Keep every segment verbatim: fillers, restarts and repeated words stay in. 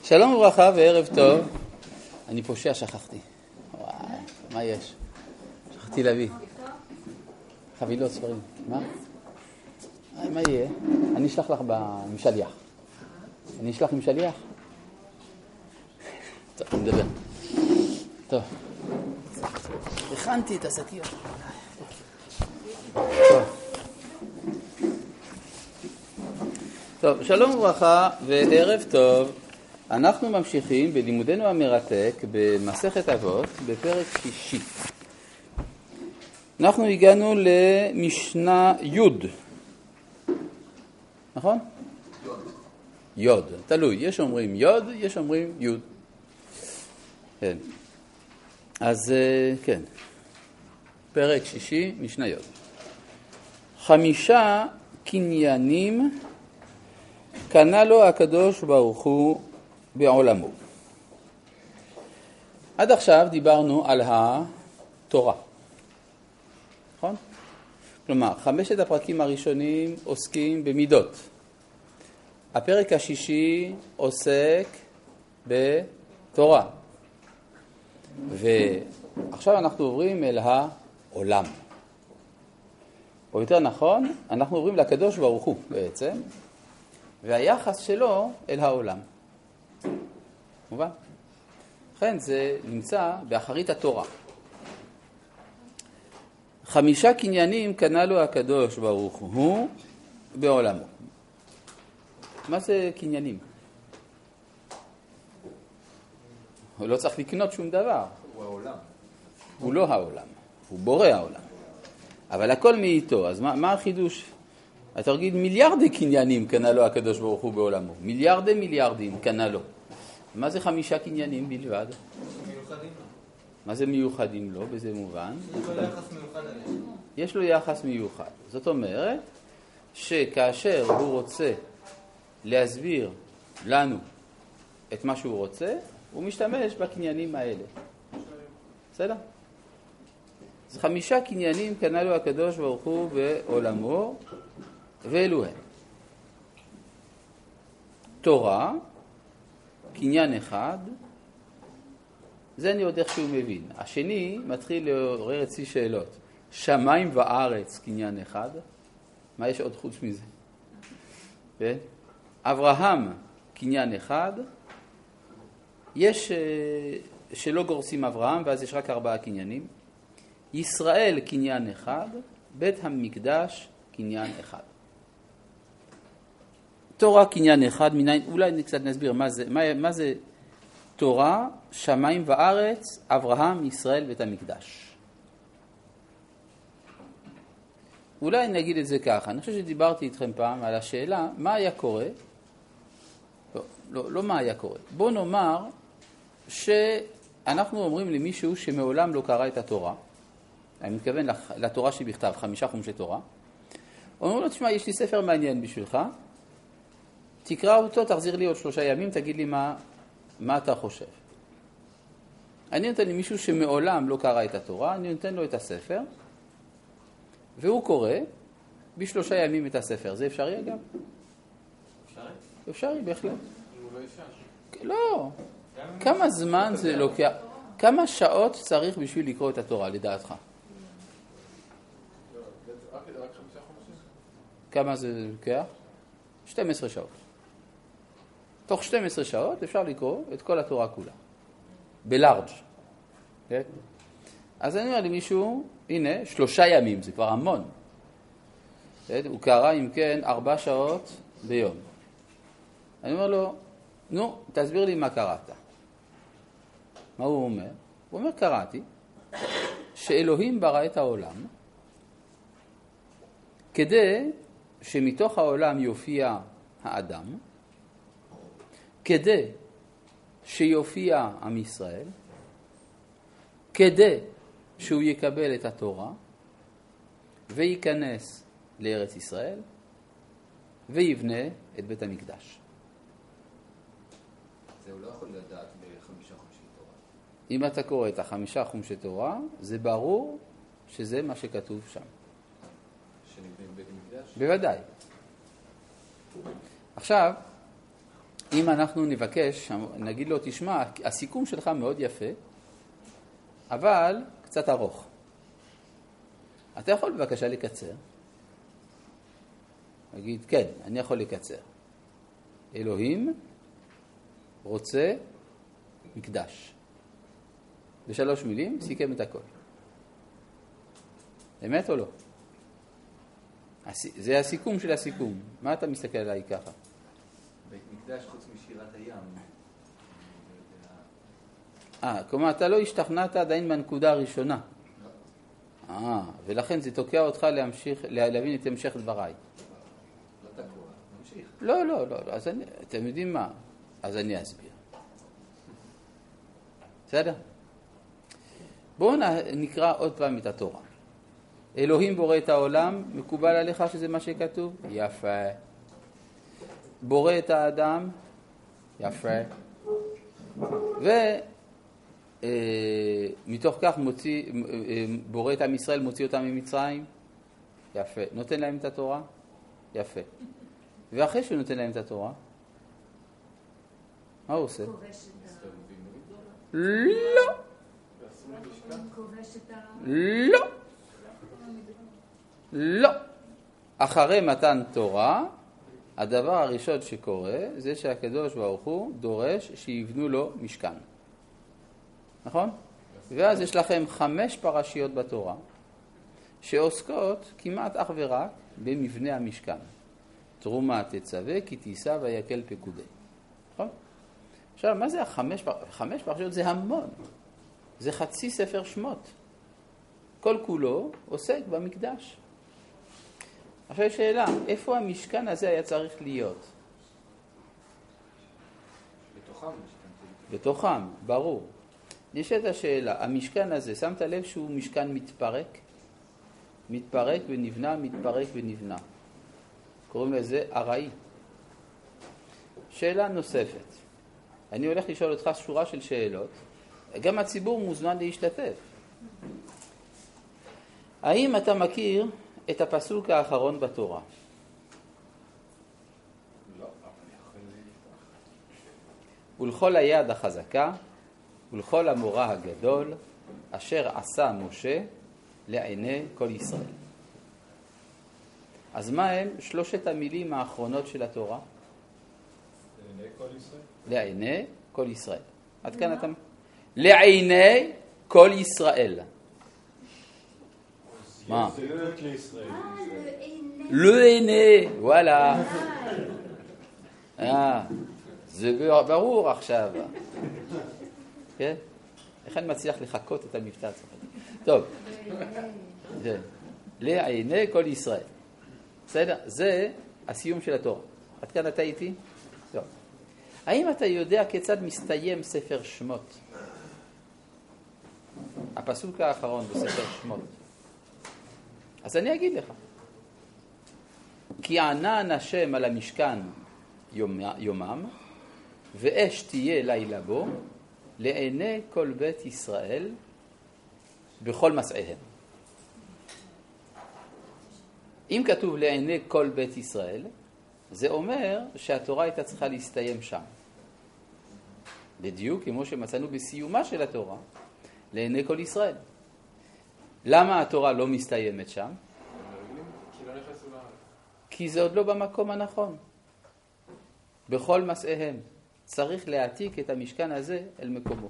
שלום וברכה וערב טוב. אני פושע, שכחתי. וואי, מה יש? שכחתי להביא. חבילות ספרים. מה? איי, מה יהיה? אני אשלח לך עם שליח. אני אשלח עם שליח? טוב, נדבר. טוב. הכנתי את השקיות. טוב. טוב, שלום וברכה וערב טוב. אנחנו ממשיכים בלימודנו המרתק במסכת אבות בפרק שישי. אנחנו הגענו למשנה י', נכון? י', תלוי, יש אומרים י', יש אומרים י'. כן. אז כן. פרק שישי, משנה י'. חמישה קניינים קנה לו הקדוש ברוך הוא בעולמו. עד עכשיו דיברנו על התורה. נכון? כלומר, חמשת הפרקים הראשונים עוסקים במידות. הפרק השישי עוסק בתורה. ועכשיו אנחנו עוברים אל העולם. או יותר נכון, אנחנו עוברים לקדוש ברוך הוא בעצם, והיחס שלו אל העולם. מובן? לכן זה נמצא באחרית התורה. חמישה קניינים קנה לו הקדוש ברוך הוא בעולמו. מה זה קניינים? הוא לא צריך לקנות שום דבר. הוא העולם. הוא לא העולם. הוא בורא העולם. אבל הכל מאיתו. אז מה, מה החידוש? אתה תגיד מיליארדי קניינים קנה לו הקדוש ברוך הוא בעולמו. מיליארדי מיליארדים קנה לו. מה זה חמישה קניינים בלבד? מיוחדים לו. מה זה מיוחדים לו? באיזה מובן? יש לו יחס מיוחד עליהם. יש לו יחס מיוחד. זאת אומרת שכאשר הוא רוצה להסביר לנו את מה שהוא רוצה, הוא משתמש בקניינים האלה. בסדר? אז חמישה קניינים קנה לו הקדוש ברוך הוא בעולמו, ואלו הם. תורה, קניין אחד, זה אני יודע איך שהוא מבין. השני מתחיל לעורר אצלי שאלות. שמיים וארץ, קניין אחד. מה יש עוד חוץ מזה? כן? אברהם, קניין אחד. יש שלא גורסים אברהם, ואז יש רק ארבעה קניינים. ישראל, קניין אחד. בית המקדש, קניין אחד. תורה, קניין אחד. מניין, אולי קצת נסביר מה זה, מה, מה זה תורה, שמיים וארץ, אברהם, ישראל, בית המקדש. אולי נגיד את זה ככה. אני חושב שדיברתי איתכם פעם על השאלה, מה היה קורה? לא, לא, לא מה היה קורה. בוא נאמר שאנחנו אומרים למישהו שמעולם לא קרא את התורה, אני מתכוון לתורה שבכתב, חמישה חומשי תורה, אומרים לו, תשמע, יש לי ספר מעניין בשבילך, תקרא אותו, תחזיר לי עוד שלושה ימים, תגיד לי מה, מה אתה חושב. אני נותן למישהו שמעולם לא קרא את התורה, אני נותן לו את הספר, והוא קורא בשלושה ימים את הספר. זה אפשרי אגב? אפשרי? אפשרי, בהחלט. הוא לא אפשר. לא. כמה זמן זה לוקח? כמה שעות צריך בשביל לקרוא את התורה, לדעתך? כמה זה לוקח? שתים עשרה שעות. תוך שתים עשרה שעות אפשר לקרוא את כל התורה כולה. בלארג'. כן? אז אני אומר למישהו, הנה, שלושה ימים, זה כבר המון. כן? הוא קרא, אם כן, ארבע שעות ביום. אני אומר לו, נו, תסביר לי מה קראת. מה הוא אומר? הוא אומר, קראתי שאלוהים ברא את העולם כדי שמתוך העולם יופיע האדם, כדי שיופיע עם ישראל, כדי שהוא יקבל את התורה וייכנס לארץ ישראל ויבנה את בית המקדש. זה הוא לא יכול לדעת בחמישה חומשי תורה. אם אתה קורא את החמישה חומשי תורה, זה ברור שזה מה שכתוב שם. שנבנה בית המקדש? בוודאי. עכשיו, אם אנחנו נבקש, נגיד לו, תשמע, הסיכום שלך מאוד יפה, אבל קצת ארוך. אתה יכול בבקשה לקצר? נגיד, כן, אני יכול לקצר. אלוהים רוצה מקדש. בשלוש מילים, סיכם את הכל. אמת או לא? זה הסיכום של הסיכום. מה אתה מסתכל עליי ככה? בית מקדש חוץ משירת הים. אה, כלומר, אתה לא השתכנעת עדיין בנקודה הראשונה. אה, ולכן זה תוקע אותך להמשיך, להבין את המשך דבריי. לא תקוע, נמשיך. לא, לא, לא, אז אני, אתם יודעים מה? אז אני אסביר. בסדר? בואו נקרא עוד פעם את התורה. אלוהים בורא את העולם, מקובל עליך שזה מה שכתוב? יפה. בורא את האדם? יפה. ומתוך כך מוציא, בורא את עם ישראל, מוציא אותם ממצרים? יפה. נותן להם את התורה? יפה. ואחרי שהוא נותן להם את התורה, מה הוא עושה? לא. לא. לא. אחרי מתן תורה, הדבר הראשון שקורה זה שהקדוש ברוך הוא דורש שיבנו לו משכן. נכון? ואז יש לכם חמש פרשיות בתורה שעוסקות כמעט אך ורק במבנה המשכן. תרומה תצווה כי תישא ויקל פקודי. נכון? עכשיו, מה זה החמש פרשיות? חמש פרשיות זה המון. זה חצי ספר שמות. כל כולו עוסק במקדש. עכשיו שאלה, איפה המשכן הזה היה צריך להיות? בתוכם משכן. בתוכם, ברור. נשאלת השאלה, המשכן הזה, שמת לב שהוא משכן מתפרק? מתפרק ונבנה, מתפרק ונבנה. קוראים לזה ארעי. שאלה נוספת. אני הולך לשאול אותך שורה של שאלות. גם הציבור מוזמן להשתתף. האם אתה מכיר את הפסוק האחרון בתורה? לא, אבל יכול לפתוח. ולכל היד החזקה, ולכל המורה הגדול, אשר עשה משה לעיני כל ישראל. אז מה הם שלושת המילים האחרונות של התורה? לעיני כל ישראל? לעיני כל ישראל. עד כאן אתה... לעיני כל ישראל. מה? זה להיות לישראל. לעיני, וואלה. אה, זה ברור עכשיו. כן? איך אני מצליח לחכות את המבטא הזה? טוב. לעיני כל ישראל. בסדר? זה הסיום של התורה. עד כאן אתה איתי? טוב. האם אתה יודע כיצד מסתיים ספר שמות? הפסוק האחרון בספר שמות. אז אני אגיד לך. כי ענן השם על המשכן יום, יומם, ואש תהיה לילה בו, לעיני כל בית ישראל, בכל מסעיהם. אם כתוב לעיני כל בית ישראל, זה אומר שהתורה הייתה צריכה להסתיים שם. בדיוק כמו שמצאנו בסיומה של התורה, לעיני כל ישראל. למה התורה לא מסתיימת שם? כי לא נכנסו לארץ. כי זה עוד לא במקום הנכון. בכל מסעיהם. צריך להעתיק את המשכן הזה אל מקומו.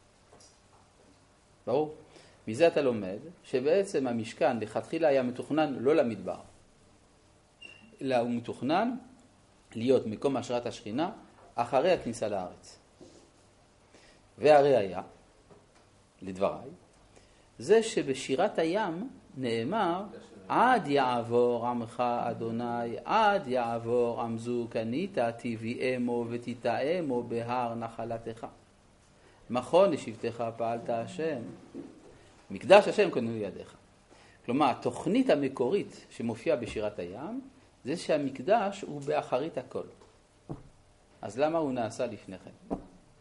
ברור? מזה אתה לומד שבעצם המשכן לכתחילה היה מתוכנן לא למדבר, אלא הוא מתוכנן להיות מקום השראת השכינה אחרי הכניסה לארץ. והרי היה, לדבריי, זה שבשירת הים נאמר עד יעבור עמך אדוני, עד יעבור עמזו קנית, תביאמו ותתאמו בהר נחלתך. מכון לשבטך פעלת השם, מקדש השם קנו ידיך. כלומר, התוכנית המקורית שמופיעה בשירת הים, זה שהמקדש הוא באחרית הכל. אז למה הוא נעשה לפני כן?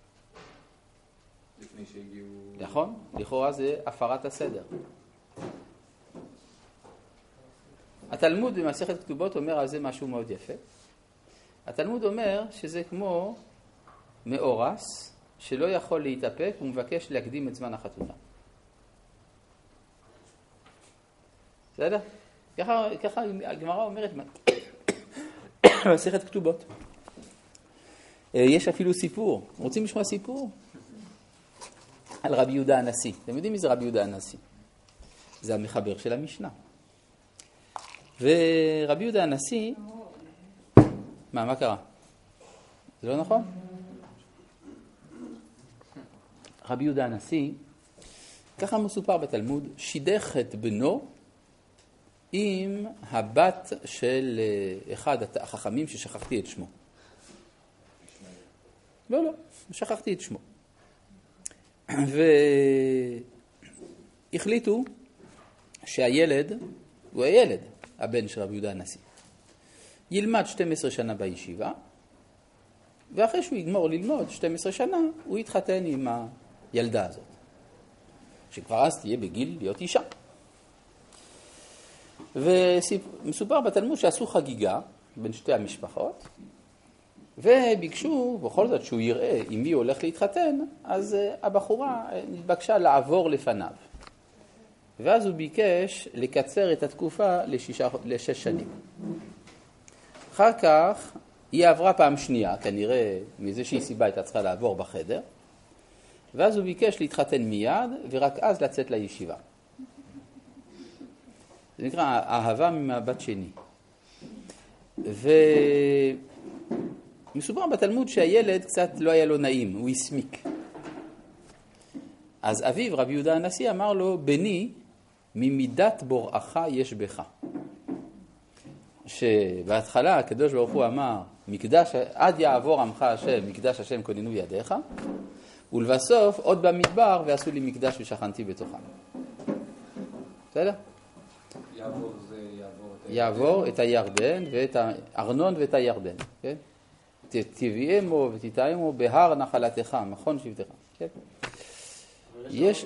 לפני שהגיעו... נכון? לכאורה זה הפרת הסדר. התלמוד במסכת כתובות אומר על זה משהו מאוד יפה. התלמוד אומר שזה כמו מאורס שלא יכול להתאפק ומבקש להקדים את זמן החתונה. בסדר? ככה, ככה הגמרא אומרת מסכת כתובות. יש אפילו סיפור. רוצים לשמוע סיפור? על רבי יהודה הנשיא. אתם יודעים מי זה רבי יהודה הנשיא? זה המחבר של המשנה. ורבי יהודה הנשיא... מה, מה קרה? זה לא נכון? רבי יהודה הנשיא, ככה מסופר בתלמוד, שידך את בנו עם הבת של אחד החכמים ששכחתי את שמו. לא, לא, שכחתי את שמו. והחליטו שהילד, הוא הילד, הבן של רבי יהודה הנשיא, ילמד שתים עשרה שנה בישיבה, ואחרי שהוא יגמור ללמוד שתים עשרה שנה, הוא יתחתן עם הילדה הזאת, שכבר אז תהיה בגיל להיות אישה. ומסופר בתלמוד שעשו חגיגה בין שתי המשפחות, וביקשו בכל זאת שהוא יראה עם מי הוא הולך להתחתן, אז הבחורה נתבקשה לעבור לפניו. ואז הוא ביקש לקצר את התקופה לשישה, לשש שנים. אחר כך היא עברה פעם שנייה, כנראה מאיזושהי סיבה הייתה צריכה לעבור בחדר, ואז הוא ביקש להתחתן מיד ורק אז לצאת לישיבה. זה נקרא אהבה ממבט שני. ומסופר בתלמוד שהילד קצת לא היה לו נעים, הוא הסמיק. אז אביו רבי יהודה הנשיא אמר לו, בני, ממידת בוראך יש בך. שבהתחלה הקדוש ברוך הוא אמר, מקדש, עד יעבור עמך השם, מקדש השם כוננו ידיך, ולבסוף עוד במדבר ועשו לי מקדש ושכנתי בתוכם. בסדר? יעבור זה יעבור את יעבור את הירדן ואת הארנון ואת הירדן. כן? תביאמו ותתאמו בהר נחלתך, מכון שבטך. כן? יש...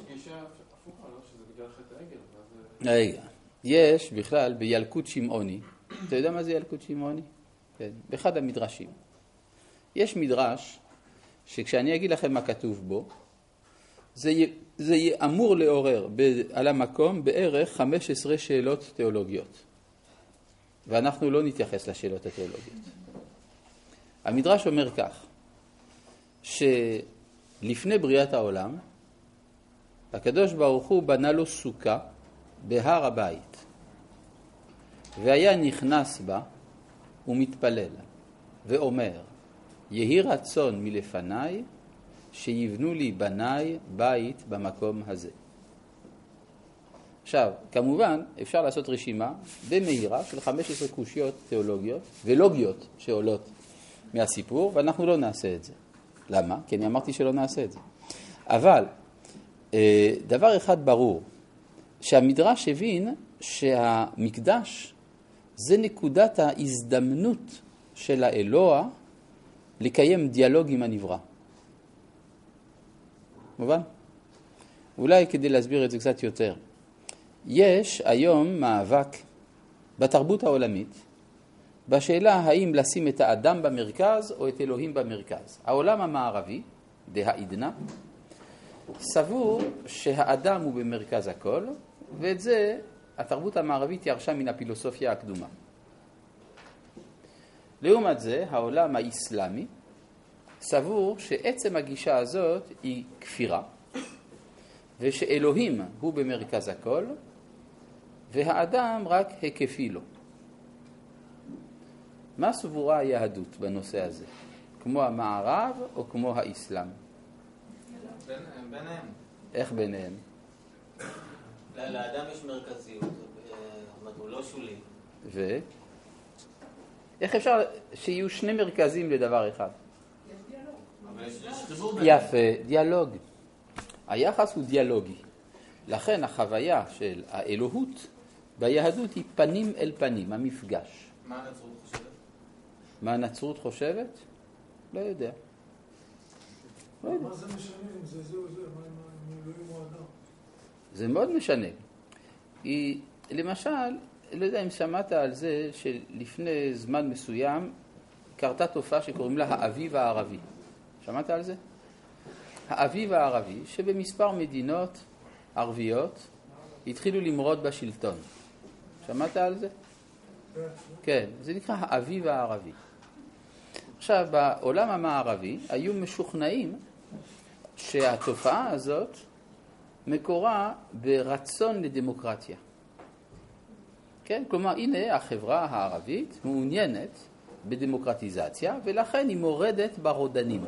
רגע, יש בכלל בילקוט שמעוני, אתה יודע מה זה ילקוט שמעוני? כן, באחד המדרשים. יש מדרש שכשאני אגיד לכם מה כתוב בו, זה, זה אמור לעורר ב, על המקום בערך חמש עשרה שאלות תיאולוגיות. ואנחנו לא נתייחס לשאלות התיאולוגיות. המדרש אומר כך, שלפני בריאת העולם, הקדוש ברוך הוא בנה לו סוכה בהר הבית, והיה נכנס בה ומתפלל ואומר, יהי רצון מלפניי שיבנו לי בניי בית במקום הזה. עכשיו, כמובן אפשר לעשות רשימה במהירה של חמש עשרה קושיות תיאולוגיות ולוגיות שעולות מהסיפור, ואנחנו לא נעשה את זה. למה? כי אני אמרתי שלא נעשה את זה. אבל דבר אחד ברור, שהמדרש הבין שהמקדש זה נקודת ההזדמנות של האלוה לקיים דיאלוג עם הנברא. מובן? אולי כדי להסביר את זה קצת יותר. יש היום מאבק בתרבות העולמית בשאלה האם לשים את האדם במרכז או את אלוהים במרכז. העולם המערבי, דהעידנא, סבור שהאדם הוא במרכז הכל, ואת זה התרבות המערבית ירשה מן הפילוסופיה הקדומה. לעומת זה, העולם האסלאמי סבור שעצם הגישה הזאת היא כפירה, ושאלוהים הוא במרכז הכל, והאדם רק היקפי לו. מה סבורה היהדות בנושא הזה? כמו המערב או כמו האסלאם? ביניהם. איך ביניהם? לאדם יש מרכזיות, הוא לא שולי. ו? איך אפשר שיהיו שני מרכזים לדבר אחד? יש דיאלוג. אבל יש חיבור ביניהם. יפה, דיאלוג. היחס הוא דיאלוגי. לכן החוויה של האלוהות ביהדות היא פנים אל פנים, המפגש. מה הנצרות חושבת? מה הנצרות חושבת? לא יודע. מה זה משנה אם זה זה או זה? מה אם אלוהים הוא אדם? זה מאוד משנה. היא, למשל, לא יודע אם שמעת על זה שלפני זמן מסוים קרתה תופעה שקוראים לה האביב הערבי. שמעת על זה? האביב הערבי, שבמספר מדינות ערביות התחילו למרוד בשלטון. שמעת על זה? כן, זה נקרא האביב הערבי. עכשיו, בעולם המערבי היו משוכנעים שהתופעה הזאת מקורה ברצון לדמוקרטיה. כן? כלומר, הנה החברה הערבית מעוניינת בדמוקרטיזציה, ולכן היא מורדת ברודנים.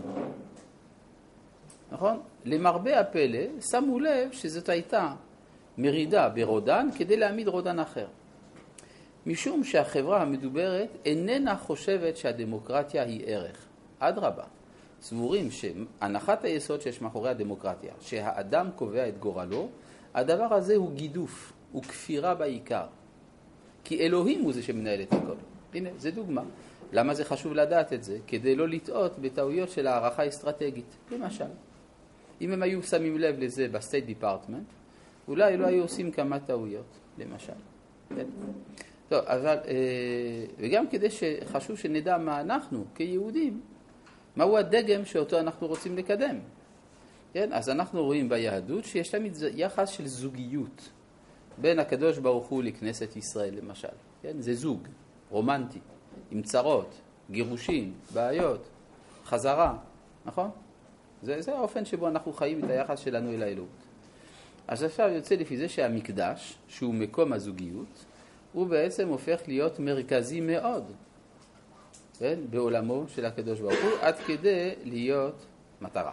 נכון? למרבה הפלא, שמו לב שזאת הייתה מרידה ברודן כדי להעמיד רודן אחר. משום שהחברה המדוברת איננה חושבת שהדמוקרטיה היא ערך. אדרבה, סבורים שהנחת היסוד שיש מאחורי הדמוקרטיה, שהאדם קובע את גורלו, הדבר הזה הוא גידוף, הוא כפירה בעיקר. כי אלוהים הוא זה שמנהל את הכל. הנה, זה דוגמה. למה זה חשוב לדעת את זה? כדי לא לטעות בטעויות של הערכה אסטרטגית. למשל, אם הם היו שמים לב לזה בסטייט דיפרטמנט, אולי לא היו עושים כמה טעויות, למשל. כן? טוב, אבל, וגם כדי שחשוב שנדע מה אנחנו כיהודים, מהו הדגם שאותו אנחנו רוצים לקדם. כן? אז אנחנו רואים ביהדות שיש תמיד יחס של זוגיות בין הקדוש ברוך הוא לכנסת ישראל, למשל. כן? זה זוג, רומנטי, עם צרות, גירושים, בעיות, חזרה, נכון? זה, זה האופן שבו אנחנו חיים את היחס שלנו אל האלוהות. אז עכשיו יוצא לפי זה שהמקדש, שהוא מקום הזוגיות, הוא בעצם הופך להיות מרכזי מאוד, כן? בעולמו של הקדוש ברוך הוא, עד כדי להיות מטרה.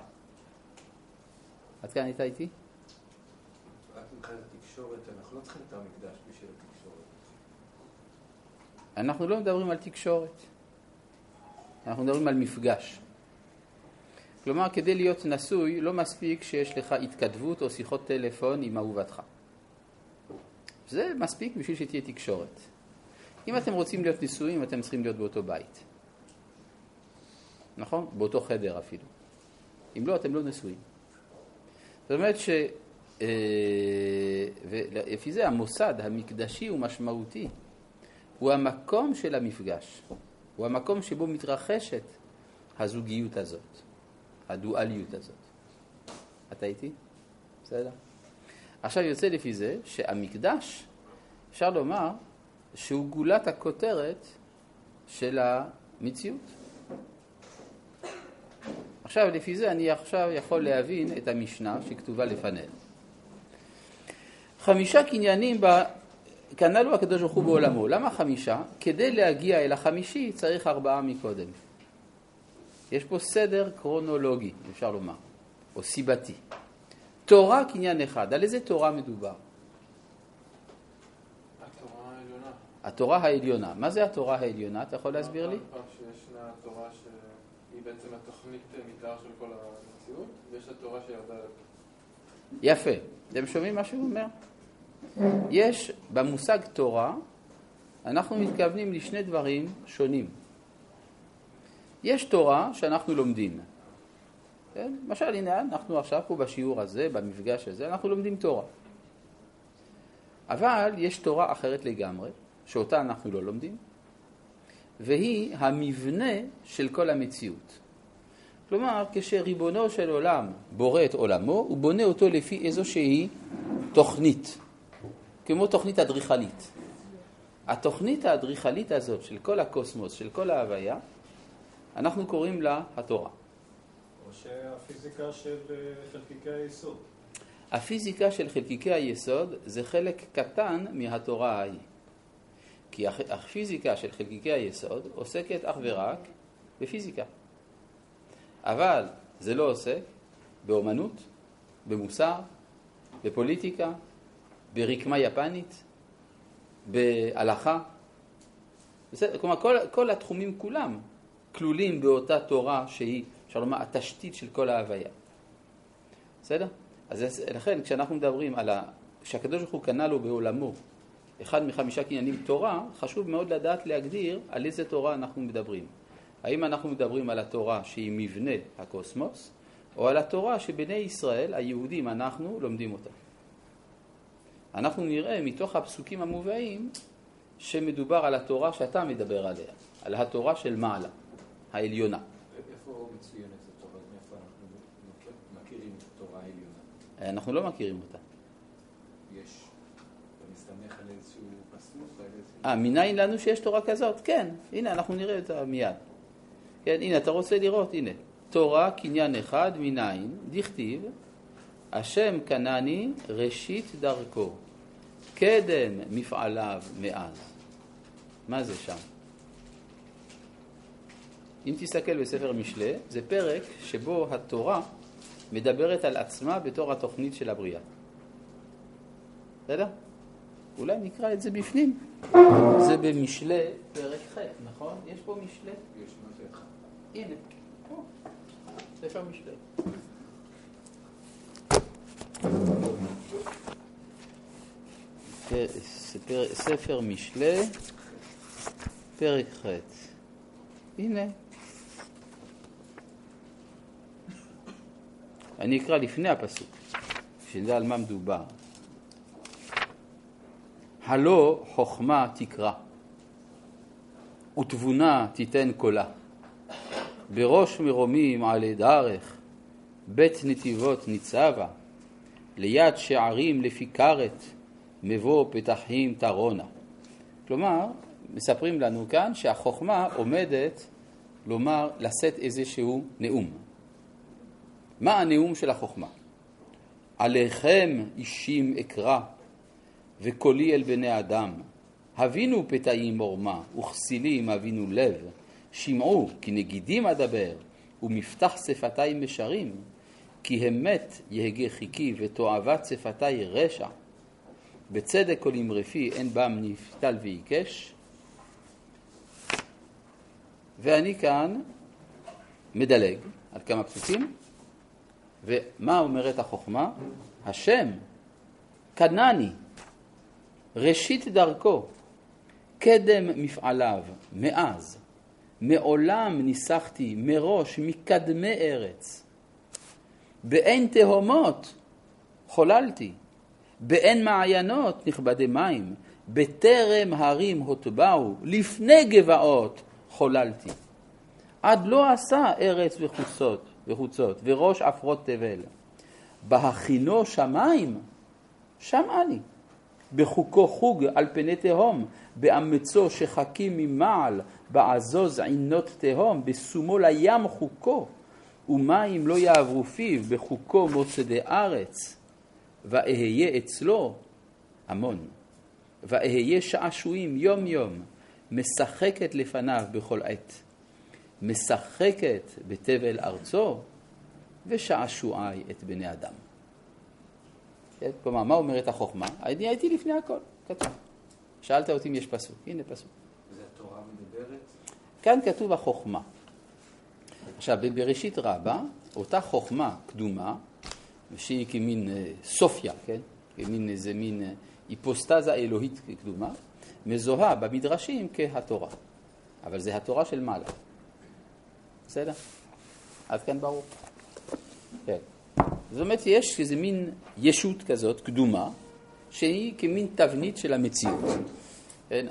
עד כאן הייתה איתי? רק מבחינת התקשורת, אנחנו לא צריכים את המקדש בשביל התקשורת. אנחנו לא מדברים על תקשורת, אנחנו מדברים על מפגש. כלומר, כדי להיות נשוי, לא מספיק שיש לך התכתבות או שיחות טלפון עם אהובתך. זה מספיק בשביל שתהיה תקשורת. אם אתם רוצים להיות נשואים, אתם צריכים להיות באותו בית. נכון? באותו חדר אפילו. אם לא, אתם לא נשואים. זאת אומרת ש... ולפי זה המוסד המקדשי הוא משמעותי. הוא המקום של המפגש. הוא המקום שבו מתרחשת הזוגיות הזאת. הדואליות הזאת. אתה איתי? בסדר? עכשיו יוצא לפי זה שהמקדש, אפשר לומר, שהוא גולת הכותרת של המציאות. עכשיו לפי זה אני עכשיו יכול להבין את המשנה שכתובה לפנינו. חמישה קניינים קנה לו הקדוש ברוך הוא בעולמו. למה חמישה? כדי להגיע אל החמישי צריך ארבעה מקודם. יש פה סדר קרונולוגי, אפשר לומר, או סיבתי. תורה קניין אחד. על איזה תורה מדובר? התורה העליונה. התורה העליונה. מה זה התורה העליונה? אתה יכול להסביר לי? שישנה תורה שהיא בעצם התוכנית מתאר של כל המציאות, ויש התורה שירדה לפה. יפה. אתם שומעים מה שהוא אומר? יש במושג תורה, אנחנו מתכוונים לשני דברים שונים. יש תורה שאנחנו לומדים. כן? למשל, הנה, אנחנו עכשיו פה בשיעור הזה, במפגש הזה, אנחנו לומדים תורה. אבל יש תורה אחרת לגמרי, שאותה אנחנו לא לומדים, והיא המבנה של כל המציאות. כלומר, כשריבונו של עולם בורא את עולמו, הוא בונה אותו לפי איזושהי תוכנית, כמו תוכנית אדריכלית. התוכנית האדריכלית הזאת של כל הקוסמוס, של כל ההוויה, אנחנו קוראים לה התורה. או שהפיזיקה של חלקיקי היסוד. הפיזיקה של חלקיקי היסוד זה חלק קטן מהתורה ההיא. כי הפיזיקה של חלקיקי היסוד עוסקת אך ורק בפיזיקה. אבל זה לא עוסק באומנות, במוסר, בפוליטיקה, ברקמה יפנית, בהלכה. בסדר? כלומר, כל, כל התחומים כולם כלולים באותה תורה שהיא, אפשר לומר, התשתית של כל ההוויה. בסדר? אז לכן, כשאנחנו מדברים על ה... כשהקדוש ברוך הוא קנה לו בעולמו אחד מחמישה קניינים תורה, חשוב מאוד לדעת להגדיר על איזה תורה אנחנו מדברים. האם אנחנו מדברים על התורה שהיא מבנה הקוסמוס, או על התורה שבני ישראל, היהודים, אנחנו לומדים אותה. אנחנו נראה מתוך הפסוקים המובאים שמדובר על התורה שאתה מדבר עליה, על התורה של מעלה, העליונה. איפה מצוינת התורה? אנחנו לא מכירים אותה. יש. אתה מסתמך על איזשהו פסוק, על איזשהו... אה, מניין לנו שיש תורה כזאת? כן. הנה, אנחנו נראה אותה מיד. כן, הנה, אתה רוצה לראות? הנה. תורה, קניין אחד, מניין, דכתיב, השם קנני ראשית דרכו, קדם מפעליו מאז. מה זה שם? אם תסתכל בספר משלי, זה פרק שבו התורה מדברת על עצמה בתור התוכנית של הבריאה. בסדר? אולי נקרא את זה בפנים. זה במשלי פרק ח', נכון? יש פה משלי? יש משהו אחד. הנה, פה. ספר משלי. ספר, ספר משלי, פרק ח'. הנה. אני אקרא לפני הפסוק, שנדע על מה מדובר. הלא חוכמה תקרא, ותבונה תיתן קולה. בראש מרומים עלי דרך, בית נתיבות ניצבה, ליד שערים לפי כרת, מבוא פתחים תרונה. כלומר, מספרים לנו כאן שהחוכמה עומדת לומר, לשאת איזשהו נאום. מה הנאום של החוכמה? עליכם אישים אקרא, וקולי אל בני אדם. הבינו פתאים מורמה, וכסילים הבינו לב. שמעו, כי נגידים אדבר, ומפתח שפתי משרים. כי המת יהגה חיקי, ותועבת שפתי רשע. בצדק כל אמרפי, אין בם נפתל ויקש. ואני כאן מדלג על כמה פסוקים. ומה אומרת החוכמה? השם קנני ראשית דרכו, קדם מפעליו מאז, מעולם ניסחתי מראש מקדמי ארץ. באין תהומות חוללתי, באין מעיינות נכבדי מים, בטרם הרים הוטבעו, לפני גבעות חוללתי. עד לא עשה ארץ וחוצות, וחוצות וראש עפרות תבל. בהכינו שמיים, שם אני. בחוקו חוג על פני תהום, באמצו שחקים ממעל, בעזוז עינות תהום, בסומו לים חוקו, ומים לא יעברו פיו, בחוקו מוצדי ארץ, ואהיה אצלו המון, ואהיה שעשועים יום יום, משחקת לפניו בכל עת, משחקת בתבל ארצו, ושעשועי את בני אדם. כלומר, מה אומרת החוכמה? אני הייתי לפני הכל, כתוב. שאלת אותי אם יש פסוק, הנה פסוק. זה התורה מדברת? כאן כתוב החוכמה. עכשיו, בראשית רבה, אותה חוכמה קדומה, שהיא כמין סופיה, כן? כמין איזה מין היפוסטזה אלוהית קדומה, מזוהה במדרשים כהתורה. אבל זה התורה של מעלה. בסדר? עד כאן ברור. כן. זאת אומרת, יש איזה מין ישות כזאת, קדומה, שהיא כמין תבנית של המציאות. כן?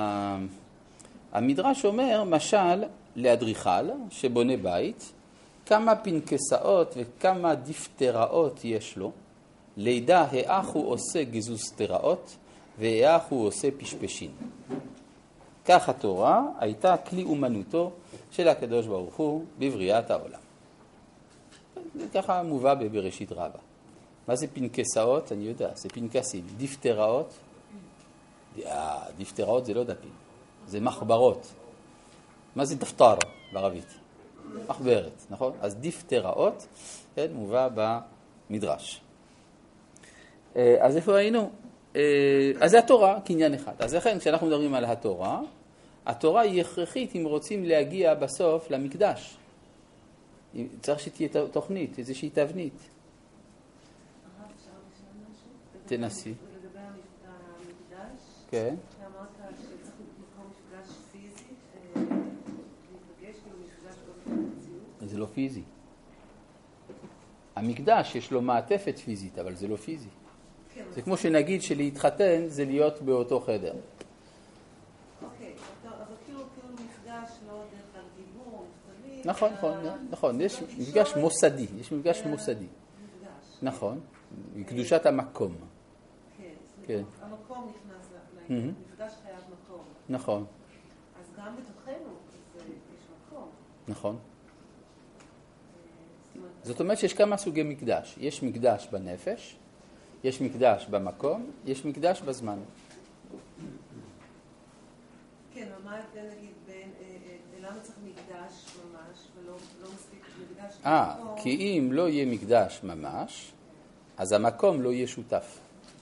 המדרש אומר, משל לאדריכל שבונה בית, כמה פנקסאות וכמה דפטראות יש לו, לידע האח הוא עושה גזוז תראות, והאח הוא עושה פשפשין. כך התורה הייתה כלי אומנותו של הקדוש ברוך הוא בבריאת העולם. זה ככה מובא בבראשית רבה. מה זה פנקסאות? אני יודע, זה פנקסים. דפטראות? דפטראות זה לא דפים, זה מחברות. מה זה דפתר בערבית? מחברת, נכון? אז דפטראות, כן, מובא במדרש. אז איפה היינו? אז זה התורה, קניין אחד. אז לכן, כשאנחנו מדברים על התורה, התורה היא הכרחית אם רוצים להגיע בסוף למקדש. צריך שתהיה תוכנית, איזושהי תבנית. הרב, אפשר לשאול משהו? תנסי. לגבי המקדש, כן. אתה אמרת שצריך לקרוא מפגש פיזי, להיפגש כאילו מפגש במציאות. זה לא פיזי. המקדש יש לו מעטפת פיזית, אבל זה לא פיזי. זה כמו שנגיד שלהתחתן זה להיות באותו חדר. אוקיי, אבל כאילו מפגש לא דרך הדיבור, מכתבים. נכון, נכון, נכון. יש מפגש מוסדי, יש מפגש מוסדי. נכון. מקדושת המקום. כן, כן. המקום נכנס לעניין, מפגש חייב מקום. נכון. אז גם בתוכנו יש מקום. נכון. זאת אומרת שיש כמה סוגי מקדש. יש מקדש בנפש, יש מקדש במקום, יש מקדש בזמן. כן, אבל מה ההבדל נגיד בין, למה צריך מקדש ממש ולא מספיק מקדש במקום? אה, כי אם לא יהיה מקדש ממש, אז המקום לא יהיה שותף.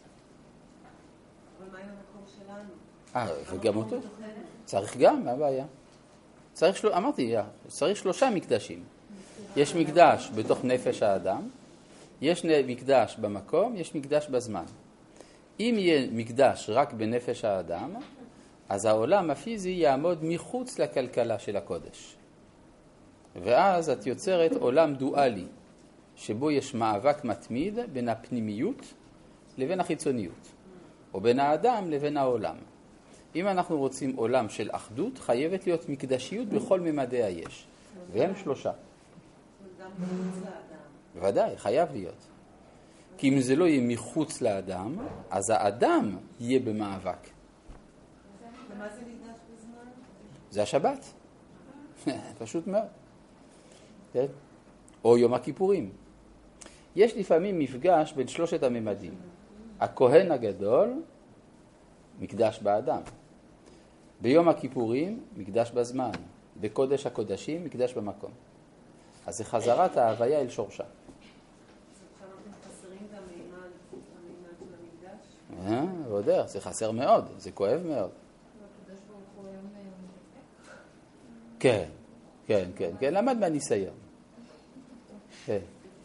אבל מה עם המקום שלנו? אה, וגם אותו? צריך גם, מה הבעיה? צריך, של... אמרתי, צריך שלושה מקדשים. יש מקדש בתוך נפש האדם, יש מקדש במקום, יש מקדש בזמן. אם יהיה מקדש רק בנפש האדם, אז העולם הפיזי יעמוד מחוץ לכלכלה של הקודש. ואז את יוצרת עולם דואלי, שבו יש מאבק מתמיד בין הפנימיות לבין החיצוניות, או בין האדם לבין העולם. אם אנחנו רוצים עולם של אחדות, חייבת להיות מקדשיות בכל ממדי היש. והם שלושה. גם מחוץ לאדם. בוודאי, חייב להיות. כי אם זה לא יהיה מחוץ לאדם, אז האדם יהיה במאבק. ומה זה מקדש בזמן? זה השבת. פשוט מאוד. כן? או יום הכיפורים. יש לפעמים מפגש בין שלושת הממדים. הכהן הגדול, מקדש באדם. ביום הכיפורים, מקדש בזמן. בקודש הקודשים, מקדש במקום. אז זה חזרת ההוויה אל שורשה. אז עכשיו אתם חסרים את המימד, המימד של המקדש? אה, ועוד איך, זה חסר מאוד, זה כואב מאוד. הקדוש ברוך הוא היום מתאפק? כן, כן, כן, כן, למד מהניסיון. כן.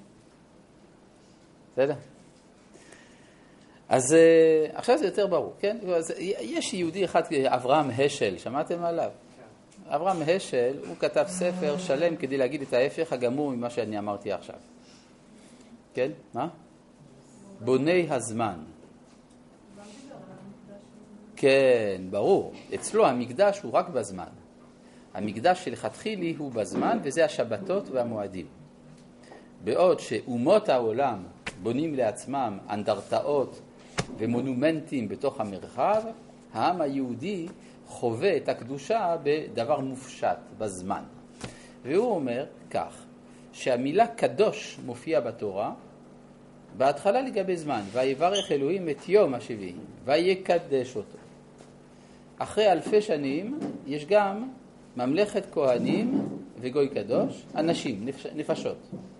בסדר? אז עכשיו זה יותר ברור, כן? אז יש יהודי אחד, אברהם השל, שמעתם עליו? אברהם השל, הוא כתב ספר שלם כדי להגיד את ההפך הגמור ממה שאני אמרתי עכשיו. כן? מה? בוני הזמן. כן, ברור. אצלו המקדש הוא רק בזמן. המקדש שלכתחילי הוא בזמן, וזה השבתות והמועדים. בעוד שאומות העולם בונים לעצמם אנדרטאות ומונומנטים בתוך המרחב, העם היהודי חווה את הקדושה בדבר מופשט, בזמן. והוא אומר כך, שהמילה קדוש מופיע בתורה, בהתחלה לגבי זמן, ויברך אלוהים את יום השביעי, ויקדש אותו. אחרי אלפי שנים יש גם ממלכת כהנים וגוי קדוש, אנשים, נפשות.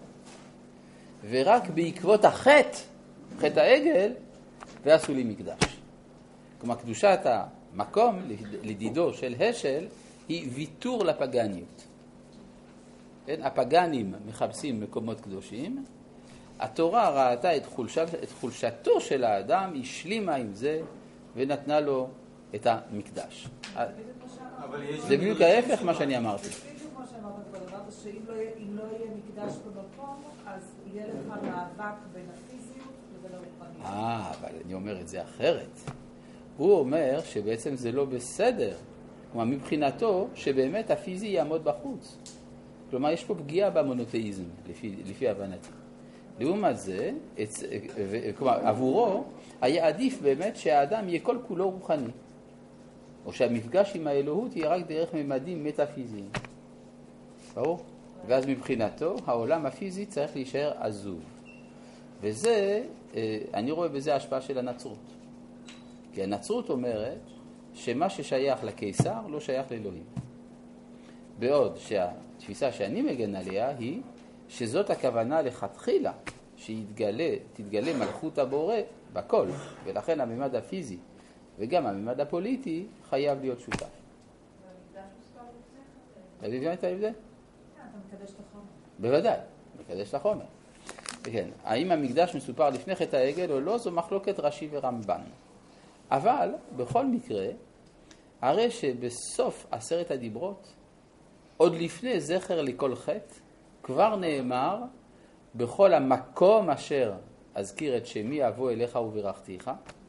ורק בעקבות החטא, חטא העגל, ועשו לי מקדש. כלומר, קדושת המקום לדידו של השל היא ויתור לפגניות. כן? הפגנים מחפשים מקומות קדושים, התורה ראתה את, חולשת, את חולשתו של האדם, השלימה עם זה ונתנה לו את המקדש. זה בדיוק ההפך מה שאני אמרתי. זה בדיוק מה שאמרת כבר, אמרת שאם לא יהיה מקדש במקום, אז יהיה לך מאבק בין הפיזיות לבין הרוחניות. אה, אבל אני אומר את זה אחרת. הוא אומר שבעצם זה לא בסדר. כלומר, מבחינתו שבאמת הפיזי יעמוד בחוץ. כלומר, יש פה פגיעה במונותאיזם, לפי, לפי הבנתי. לעומת זה, את, כלומר, עבורו היה עדיף באמת שהאדם יהיה כל כולו רוחני. או שהמפגש עם האלוהות יהיה רק דרך ממדים מטאפיזיים. ברור? ואז מבחינתו, העולם הפיזי צריך להישאר עזוב. וזה, אני רואה בזה ההשפעה של הנצרות. כי הנצרות אומרת שמה ששייך לקיסר לא שייך לאלוהים. בעוד שהתפיסה שאני מגן עליה היא שזאת הכוונה לכתחילה, שתתגלה מלכות הבורא בכל, ולכן הממד הפיזי וגם הממד הפוליטי חייב להיות שותף. והמקדש מספר לפני? אתה מבין את ההבדל? אתה מקדש את החומר. בוודאי, מקדש את החומר. כן, האם המקדש מסופר לפני חטא העגל או לא, זו מחלוקת רש"י ורמב"ן. אבל בכל מקרה, הרי שבסוף עשרת הדיברות, עוד לפני זכר לכל חטא, כבר נאמר, בכל המקום אשר אזכיר את שמי אבוא אליך וברכתיך,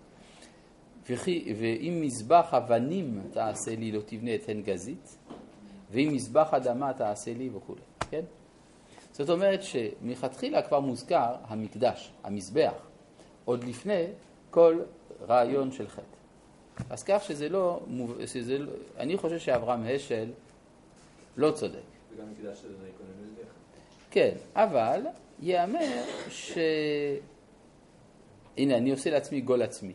ואם מזבח אבנים תעשה לי לא תבנה את הן גזית, ואם מזבח אדמה תעשה לי וכו'. כן? זאת אומרת שמלכתחילה כבר מוזכר המקדש, המזבח, עוד לפני כל רעיון של חטא. אז כך שזה לא, שזה לא אני חושב שאברהם השל לא צודק. וגם מקדש שזה יקונה מזבח. כן, אבל יאמר ש... הנה, אני עושה לעצמי גול עצמי.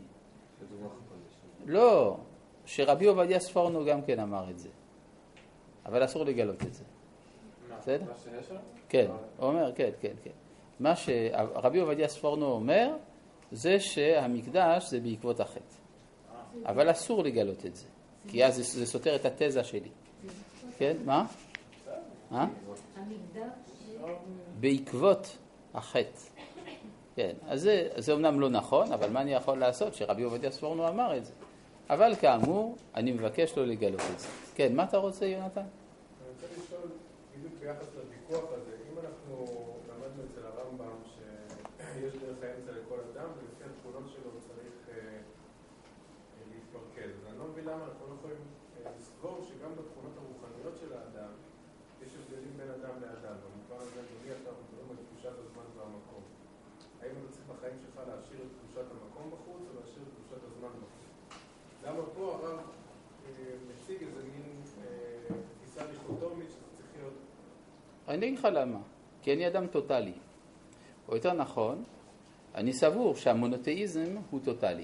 לא, שרבי עובדיה ספורנו גם כן אמר את זה. אבל אסור לגלות את זה. בסדר? מה שיש לו? כן, הוא אומר, כן, כן, כן. מה שרבי עובדיה ספורנו אומר, זה שהמקדש זה בעקבות החטא. אבל אסור לגלות את זה. כי אז זה סותר את התזה שלי. כן, מה? מה? בעקבות החטא. כן, אז זה, זה אומנם לא נכון, אבל מה אני יכול לעשות שרבי עובדיה ספורנו אמר את זה? אבל כאמור, אני מבקש לא לגלות את זה. כן, מה אתה רוצה, יונתן? אני רוצה לשאול, בדיוק ביחס לוויכוח הזה, אם אנחנו למדנו אצל הרמב"ם שיש דרך האמצע לכל אדם, ולפי התכונות שלו צריך אה, להתמרכז. אז אני לא מבין למה אנחנו לא יכולים אה, לסבור שגם בתכונות הרוחניות של האדם, יש הבדלים בין אדם לאדם. במובן הזה, אדוני, אתה מדברים על קדושת הזמן והמקום. האם אתה צריך בחיים שלך להשאיר את קדושת המקום בחוץ, או להשאיר את קדושת הזמן בחוץ? למה פה הרב מציג איזה מין תפיסה דיכוטומית שזה צריך להיות? אני אגיד לך למה. כי אני אדם טוטלי. או יותר נכון, אני סבור שהמונותאיזם הוא טוטלי.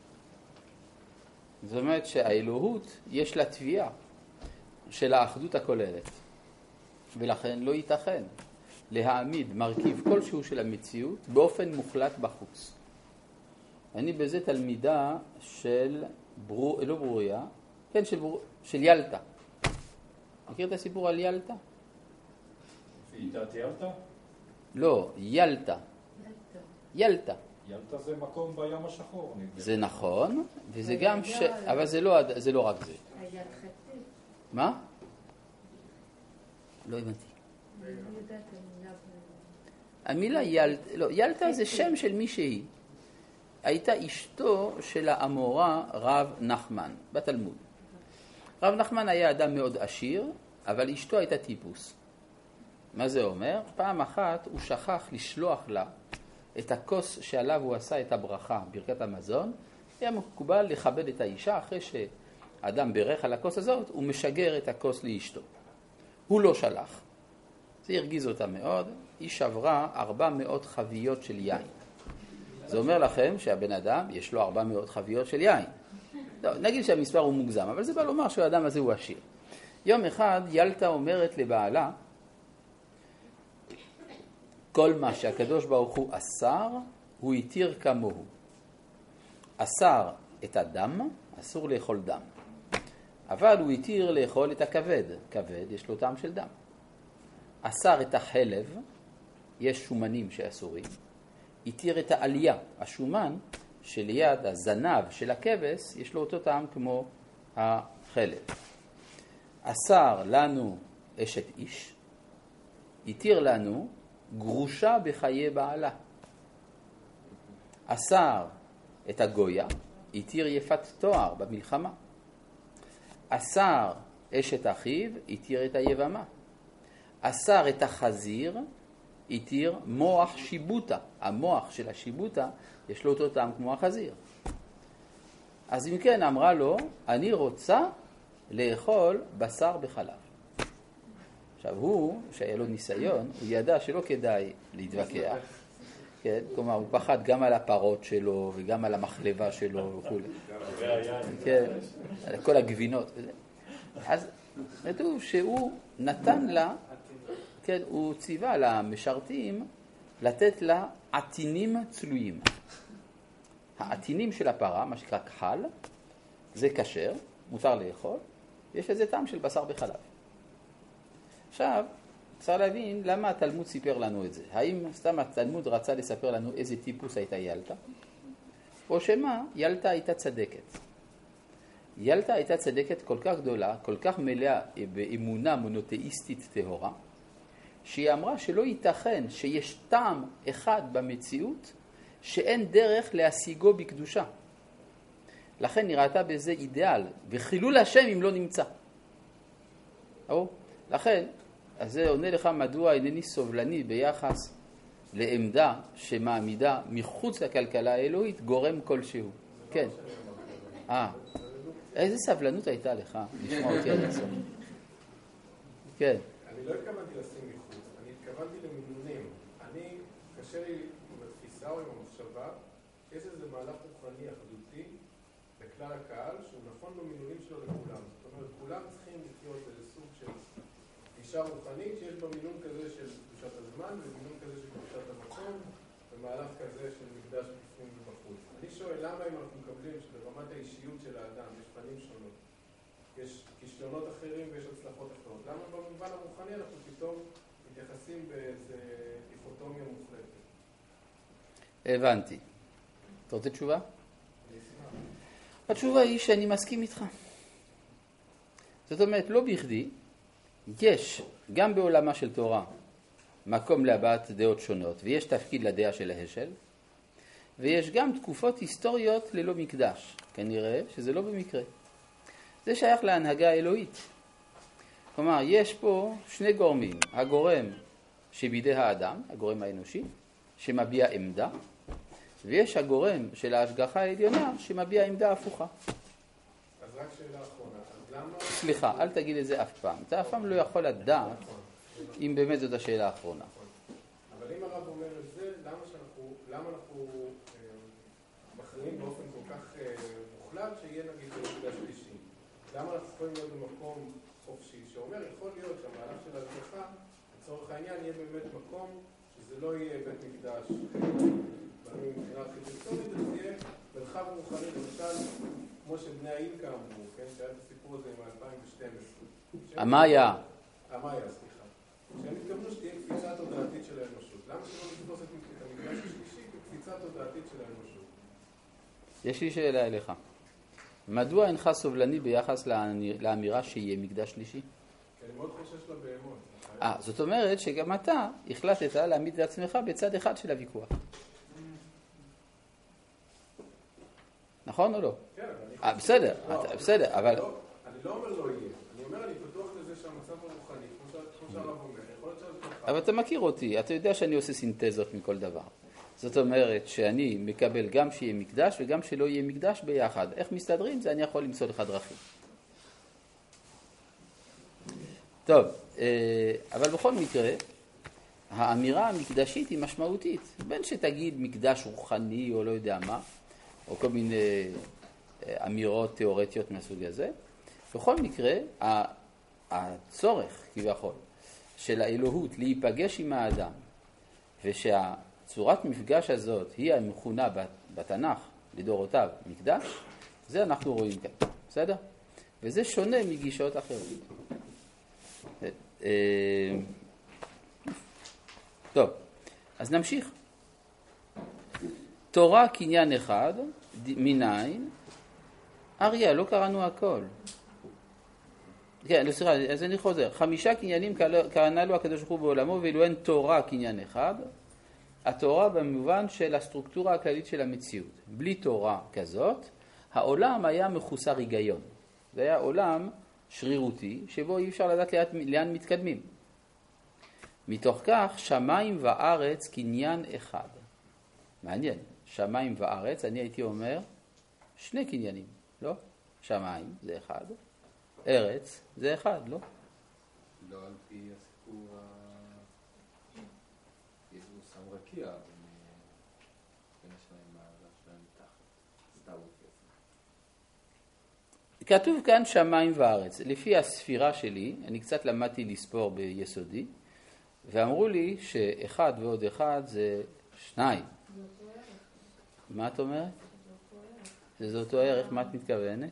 זאת אומרת שהאלוהות יש לה תביעה של האחדות הכוללת. ולכן לא ייתכן להעמיד מרכיב כלשהו של המציאות באופן מוחלט בחוץ. אני בזה תלמידה של בר... לא ברוריה, כן, של, בר... של ילטה. מכיר את הסיפור על ילטה? ועידת ילטה? לא, ילטה. ילטה. ילטה זה מקום בים השחור. זה נכון, וזה גם ש... אבל זה לא, זה לא רק זה. מה? לא הבנתי. המילה ילטה, לא, ילטה זה שם של מישהי. הייתה אשתו של האמורה רב נחמן בתלמוד. רב נחמן היה אדם מאוד עשיר, אבל אשתו הייתה טיפוס. מה זה אומר? פעם אחת הוא שכח לשלוח לה את הכוס שעליו הוא עשה את הברכה, ברכת המזון. היה מקובל לכבד את האישה, אחרי שאדם ברך על הכוס הזאת, הוא משגר את הכוס לאשתו. הוא לא שלח. זה הרגיז אותה מאוד. היא שברה ארבע מאות חביות של יין. זה אומר לכם שהבן אדם יש לו ארבע מאות חביות של יין. לא, נגיד שהמספר הוא מוגזם, אבל זה בא לומר שהאדם הזה הוא עשיר. יום אחד ילטה אומרת לבעלה, כל מה שהקדוש ברוך הוא אסר, הוא יתיר כמוהו. אסר את הדם, אסור לאכול דם. אבל הוא יתיר לאכול את הכבד. כבד יש לו טעם של דם. אסר את החלב, יש שומנים שאסורים. יתיר את העלייה, השומן שליד הזנב של הכבש, יש לו אותו טעם כמו החלב. אסר לנו אשת איש, יתיר לנו גרושה בחיי בעלה. אסר את הגויה, יתיר יפת תואר במלחמה. אסר אשת אחיו, יתיר את היבמה. אסר את החזיר, יתיר מוח שיבוטה. המוח של השיבוטה יש לו אותו טעם כמו החזיר. אז אם כן אמרה לו, אני רוצה לאכול בשר בחלב. עכשיו הוא, שהיה לו ניסיון, הוא ידע שלא כדאי להתווכח. כן? כלומר, הוא פחד גם על הפרות שלו וגם על המחלבה שלו וכו'. כן, על כל הגבינות. אז כתוב שהוא נתן לה, כן, הוא ציווה למשרתים לתת לה עטינים צלויים. העטינים של הפרה, מה שנקרא כחל, זה כשר, מותר לאכול, יש לזה טעם של בשר בחלב. עכשיו, צריך להבין למה התלמוד סיפר לנו את זה. האם סתם התלמוד רצה לספר לנו איזה טיפוס הייתה ילטה? או שמה, ילטה הייתה צדקת. ילטה הייתה צדקת כל כך גדולה, כל כך מלאה באמונה מונותאיסטית טהורה, שהיא אמרה שלא ייתכן שיש טעם אחד במציאות שאין דרך להשיגו בקדושה. לכן נראתה בזה אידיאל, וחילול השם אם לא נמצא. או, לכן, אז זה עונה לך מדוע אינני סובלני ביחס לעמדה שמעמידה מחוץ לכלכלה האלוהית גורם כלשהו. כן. אה, איזה סבלנות הייתה לך לשמוע אותי עד הסוף. כן. אני לא התכוונתי לשים מחוץ, אני התכוונתי למינונים. אני, קשה לי עם התפיסה או עם המחשבה, יש איזה מהלך רוחני אחדותי לכלל הקהל, שהוא נכון במינונים שלו לכולם. זאת אומרת, כולם צריכים לחיות איזה סוג של גישה רוחנית, שיש בה מינון כזה של קדושת הזמן, ומינון כזה של קדושת המקום, ומהלך כזה של מקדש בפנים ובחוץ. אני שואל, למה אם אנחנו מקבלים שברמת האישיות של האדם יש פנים שונות, יש כישלונות אחרים ויש הצלחות אחרות, למה במובן הרוחני אנחנו פתאום מתייחסים באיזה דיכוטומיה מוחלטת? הבנתי. אתה רוצה תשובה? התשובה היא שאני מסכים איתך. זאת אומרת, לא בכדי, יש גם בעולמה של תורה מקום להבעת דעות שונות, ויש תפקיד לדעה של ההשל, ויש גם תקופות היסטוריות ללא מקדש. כנראה שזה לא במקרה. זה שייך להנהגה האלוהית. כלומר, יש פה שני גורמים. הגורם שבידי האדם, הגורם האנושי, שמביע עמדה, ויש הגורם של ההשגחה העליונה שמביע עמדה הפוכה. אז רק שאלה אחרונה. אז למה... סליחה, אל תגיד את זה אף פעם. אתה אף פעם לא יכול לדעת אם באמת זאת השאלה האחרונה. אבל אם הרב אומר את זה, למה שאנחנו, למה אנחנו מכריעים באופן כל כך מוחלט שיהיה נגיד במקדש שלישי? למה אנחנו יכולים להיות במקום חופשי שאומר, יכול להיות שהמהלך של ההשגחה, לצורך העניין, יהיה באמת מקום שזה לא יהיה בית מקדש מבחינה ארכיטקטונית, זה יהיה מרחב רוחני, למשל, כמו שבני האינקה אמרו, כן? שהיה את הסיפור הזה עם אלפיים ושתים עשרה. המאיה. המאיה, סליחה. שהם התכוונו שתהיה קפיצה תודעתית של האנושות. למה שלא נתפוס את המקדש השלישי כקפיצה תודעתית של האנושות? יש לי שאלה אליך. מדוע אינך סובלני ביחס לאמירה שיהיה מקדש שלישי? כי אני מאוד חושש לבהמות. אה, זאת אומרת שגם אתה החלטת להעמיד את עצמך בצד אחד של הוויכוח. נכון או לא? כן, אה, בסדר, בסדר, אבל... אני לא אומר לא יהיה. אני אומר, אני פתוח לזה שהמצב הרוחני, כמו שהרב אומר, יכול להיות שזה ככה. אבל אתה מכיר אותי, אתה יודע שאני עושה סינתזות מכל דבר. זאת אומרת שאני מקבל גם שיהיה מקדש וגם שלא יהיה מקדש ביחד. איך מסתדרים? זה אני יכול למצוא לך דרכים. טוב, אבל בכל מקרה, האמירה המקדשית היא משמעותית. בין שתגיד מקדש רוחני או לא יודע מה, או כל מיני אמירות תיאורטיות מהסוג הזה, בכל מקרה, הצורך כביכול של האלוהות להיפגש עם האדם, ושהצורת מפגש הזאת היא המכונה בתנ"ך לדורותיו מקדש, זה אנחנו רואים כאן, בסדר? וזה שונה מגישות אחרות. טוב, אז נמשיך. תורה קניין אחד, מניין, אריה, לא קראנו הכל. כן, סליחה, אז אני חוזר. חמישה קניינים קרנה לו הקדוש ברוך הוא בעולמו, ואילו אין תורה קניין אחד. התורה במובן של הסטרוקטורה הכללית של המציאות. בלי תורה כזאת, העולם היה מחוסר היגיון. זה היה עולם שרירותי, שבו אי אפשר לדעת לאן, לאן מתקדמים. מתוך כך, שמיים וארץ קניין אחד. מעניין, שמיים וארץ, אני הייתי אומר, שני קניינים, לא? שמיים זה אחד, ארץ זה אחד, לא? לא על פי הסיפור יזו שם רקיע בין השמיים והארץ שלהם מתחת. זה טעות יפה. כתוב כאן שמיים וארץ. לפי הספירה שלי, אני קצת למדתי לספור ביסודי, ואמרו לי שאחד ועוד אחד זה שניים. מה את אומרת? זה אותו ערך, מה את מתכוונת?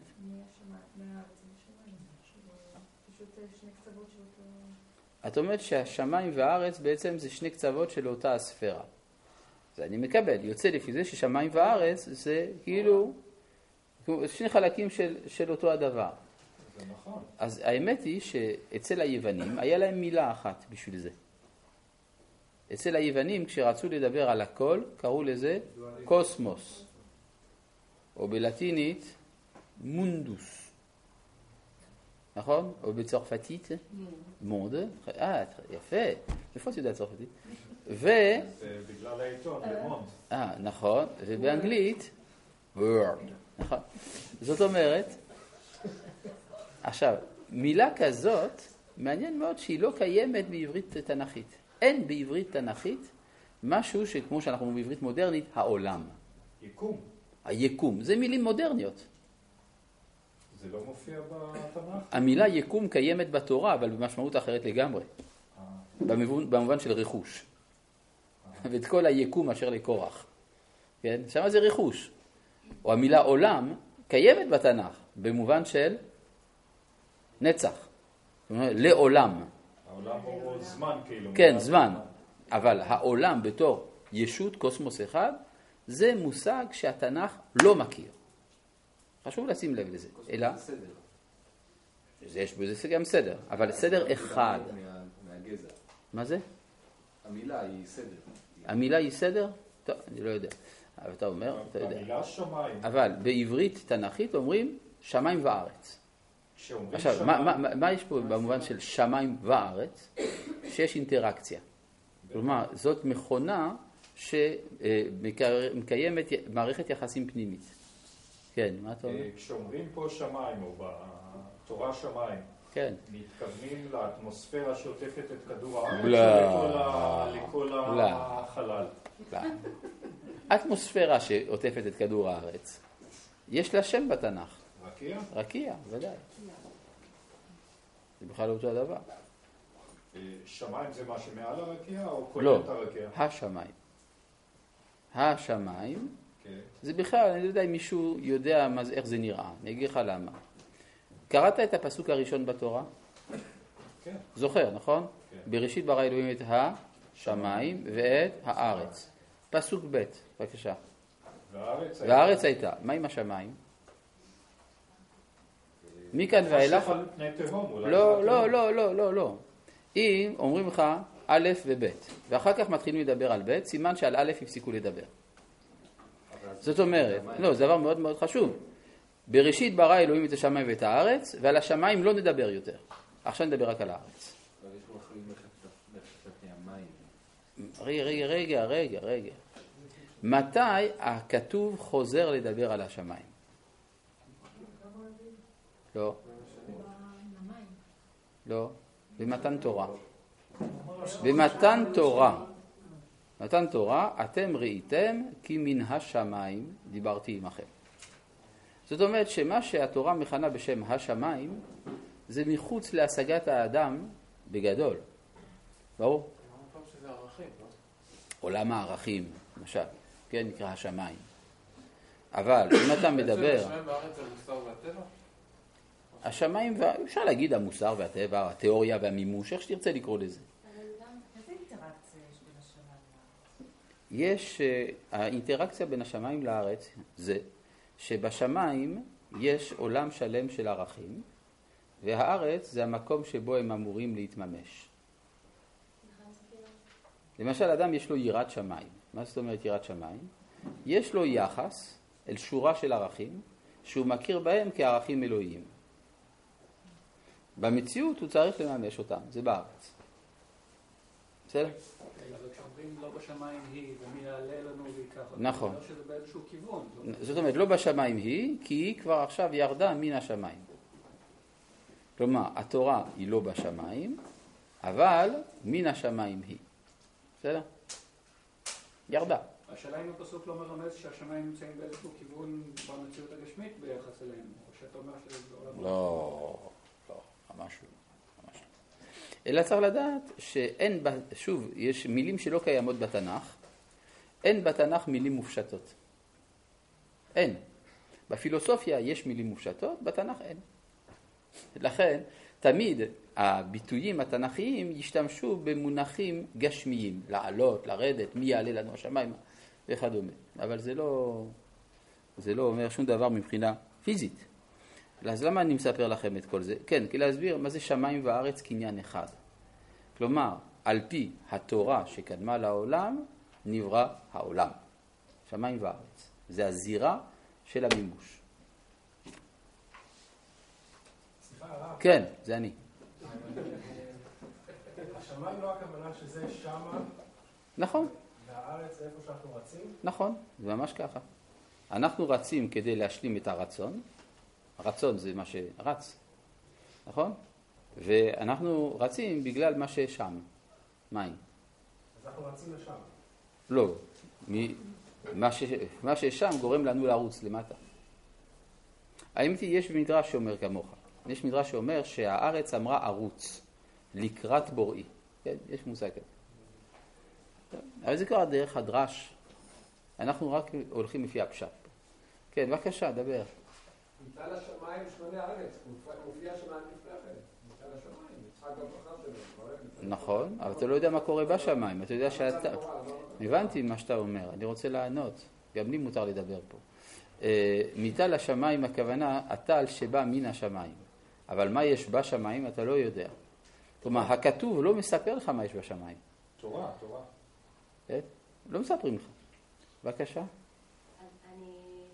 את אומרת שהשמיים והארץ בעצם זה שני קצוות של אותה הספירה. זה אני מקבל, יוצא לפי זה ששמיים וארץ זה כאילו שני חלקים של, של אותו הדבר. זה נכון. אז האמת היא שאצל היוונים היה להם מילה אחת בשביל זה. אצל היוונים כשרצו לדבר על הכל קראו לזה קוסמוס, או בלטינית מונדוס. נכון? או בצרפתית? מונד. אה, יפה. איפה אתה יודע צרפתית? ו... זה בגלל העיתון, למונד. אה, נכון. ובאנגלית, word. נכון. זאת אומרת, עכשיו, מילה כזאת, מעניין מאוד שהיא לא קיימת בעברית תנ"כית. אין בעברית תנ"כית משהו שכמו שאנחנו אומרים בעברית מודרנית, העולם. יקום. היקום. זה מילים מודרניות. זה לא מופיע בתנ"ך? המילה יקום קיימת בתורה, אבל במשמעות אחרת לגמרי. במובן, במובן של רכוש. ואת כל היקום אשר לקורח. כן? שם זה רכוש. או המילה עולם קיימת בתנ"ך, במובן של נצח. זאת אומרת, לעולם. העולם הוא זמן כאילו. כן, זמן. אבל העולם בתור ישות קוסמוס אחד, זה מושג שהתנ"ך לא מכיר. חשוב לשים לב לזה. אלא, זה יש בזה גם סדר, אבל סדר אחד. מהגזע. מה זה? המילה היא סדר. המילה היא סדר? טוב, אני לא יודע. אבל אתה אומר, אתה יודע. המילה שמיים. אבל בעברית תנ"כית אומרים שמיים וארץ. עכשיו, מה, מה, מה יש פה במובן של שמיים וארץ? שיש אינטראקציה. כלומר, זאת מכונה שמקיימת מערכת יחסים פנימית. כן, מה אתה אומר? כשאומרים פה שמיים, או בתורה שמיים, כן. מתכוונים לאטמוספירה שעוטפת את כדור הארץ, לא. או לכל החלל? לא. האטמוספירה שעוטפת את כדור הארץ, יש לה שם בתנ"ך. רקיע? רקיע, ודאי. זה בכלל לא אותו הדבר. שמיים זה מה שמעל הרקיע, או כולל לא, את הרקיע? השמיים. השמיים, כן. זה בכלל, אני לא יודע אם מישהו יודע מה, איך זה נראה. אני אגיד לך למה. קראת את הפסוק הראשון בתורה? כן. זוכר, נכון? כן. בראשית ברא אלוהים את השמיים ואת הארץ. פסוק ב', בבקשה. והארץ, והארץ הייתה. מה עם השמיים? מכאן ואילך? לא, לא, לא, לא, לא, לא. אם אומרים לך א' וב', ואחר כך מתחילים לדבר על ב', סימן שעל א' הפסיקו לדבר. זאת אומרת, לא, זה דבר מאוד מאוד חשוב. בראשית ברא אלוהים את השמיים ואת הארץ, ועל השמיים לא נדבר יותר. עכשיו נדבר רק על הארץ. אבל יש פה אחרים לחפשת המים. רגע, רגע, רגע, רגע, רגע. מתי הכתוב חוזר לדבר על השמיים? לא. לא. במתן תורה. במתן תורה. מתן תורה, אתם ראיתם כי מן השמיים דיברתי עמכם. זאת אומרת שמה שהתורה מכנה בשם השמיים, זה מחוץ להשגת האדם בגדול. ברור? אני חושב שזה ערכים, לא? עולם הערכים, למשל, כן, נקרא השמיים. אבל אם אתה מדבר... השמיים בארץ זה המוסר והטבע? השמיים, אפשר להגיד המוסר והטבע, התיאוריה והמימוש, איך שתרצה לקרוא לזה. איזה אינטראקציה יש בין השמיים לארץ? יש, האינטראקציה בין השמיים לארץ זה שבשמיים יש עולם שלם של ערכים, והארץ זה המקום שבו הם אמורים להתממש. למשל, אדם יש לו יראת שמיים. מה זאת אומרת יראת שמיים? יש לו יחס אל שורה של ערכים שהוא מכיר בהם כערכים אלוהיים. במציאות הוא צריך לממש אותם, זה בארץ. בסדר? אבל כשאומרים לא בשמיים היא ומי יעלה לנו ויקח אותנו, נכון. לא שזה באיזשהו כיוון. זאת אומרת, לא בשמיים היא, כי היא כבר עכשיו ירדה מן השמיים. כלומר, התורה היא לא בשמיים, אבל מן השמיים היא. בסדר? ירדה. השאלה אם הפסוק לא מרמז שהשמיים נמצאים באיזשהו כיוון במציאות הגשמית ביחס אליהם, או שאתה אומר שזה עולם... לא, לא, ממש לא. ממש לא. אלא צריך לדעת שאין, שוב, יש מילים שלא קיימות בתנ"ך, אין בתנ"ך מילים מופשטות. אין. בפילוסופיה יש מילים מופשטות, בתנ"ך אין. לכן, תמיד הביטויים התנ"כיים ישתמשו במונחים גשמיים, לעלות, לרדת, מי יעלה לנו השמיים וכדומה. אבל זה לא, זה לא אומר שום דבר מבחינה פיזית. אז למה אני מספר לכם את כל זה? כן, כי להסביר מה זה שמיים וארץ קניין אחד. כלומר, על פי התורה שקדמה לעולם, נברא העולם. שמיים וארץ. זה הזירה של המימוש. סליחה, הרב. כן, זה אני. השמיים לא הכוונה שזה שמה. נכון. והארץ איפה שאנחנו רצים? נכון, זה ממש ככה. אנחנו רצים כדי להשלים את הרצון. הרצון זה מה שרץ, נכון? ואנחנו רצים בגלל מה ששם, מים. אז אנחנו רצים לשם. לא, מ... מה, ש... מה ששם גורם לנו לרוץ למטה. האמת היא, יש מדרש שאומר כמוך. יש מדרש שאומר שהארץ אמרה ערוץ, לקראת בוראי. כן, יש מושג כזה. אבל זה כבר דרך הדרש. אנחנו רק הולכים לפי הפשט. כן, בבקשה, דבר. ניתן לשמיים שמונה ארץ, מופיע שמיים לפני. ניתן לשמיים, יצחק הברכה שלו. נכון, אבל אתה לא יודע מה קורה בשמיים. אתה יודע שאתה... הבנתי מה שאתה אומר, אני רוצה לענות. גם לי מותר לדבר פה. ניתן לשמיים הכוונה, הטל שבא מן השמיים. אבל מה יש בשמיים אתה לא יודע. כלומר, הכתוב לא מספר לך מה יש בשמיים. תורה, תורה. לא מספרים לך. בבקשה. אני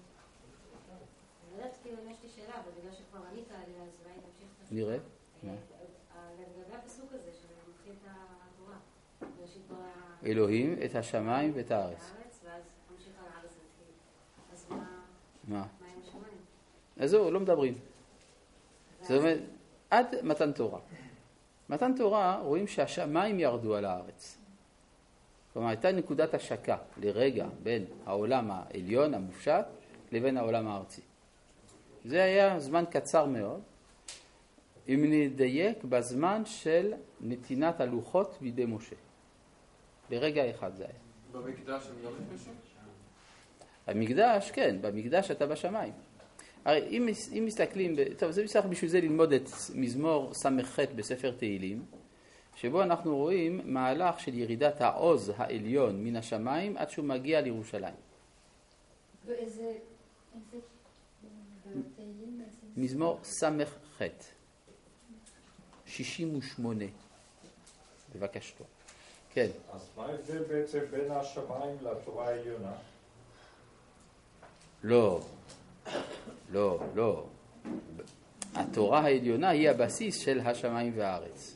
יודעת כאילו אם יש לי שאלה, אבל בגלל שכבר ענית עליה, אז אולי נמשיך את השאלה. נראה. לגבי הפסוק הזה, שמתחיל את התורה. אלוהים את השמיים ואת הארץ. ואז ממשיך על הארץ להתחיל. אז מה? מה? מה עם השמיים? אז זהו, לא מדברים. זאת אומרת, עד מתן תורה. מתן תורה רואים שהשמיים ירדו על הארץ. כלומר, הייתה נקודת השקה לרגע בין העולם העליון, המופשט, לבין העולם הארצי. זה היה זמן קצר מאוד, אם נדייק בזמן של נתינת הלוחות בידי משה. לרגע אחד זה היה. במקדש הם לא נפגשים? המקדש, כן, במקדש אתה בשמיים. הרי אם, אם מסתכלים, טוב, זה בסך בשביל זה ללמוד את מזמור ס"ח בספר תהילים, שבו אנחנו רואים מהלך של ירידת העוז העליון מן השמיים עד שהוא מגיע לירושלים. ואיזה... איזה... תהילים? מזמור ס"ח, שישים ושמונה. בבקשתו. כן. אז מה ההבדל בעצם בין השמיים לתורה העליונה? לא, לא, לא. התורה העליונה היא הבסיס של השמיים והארץ.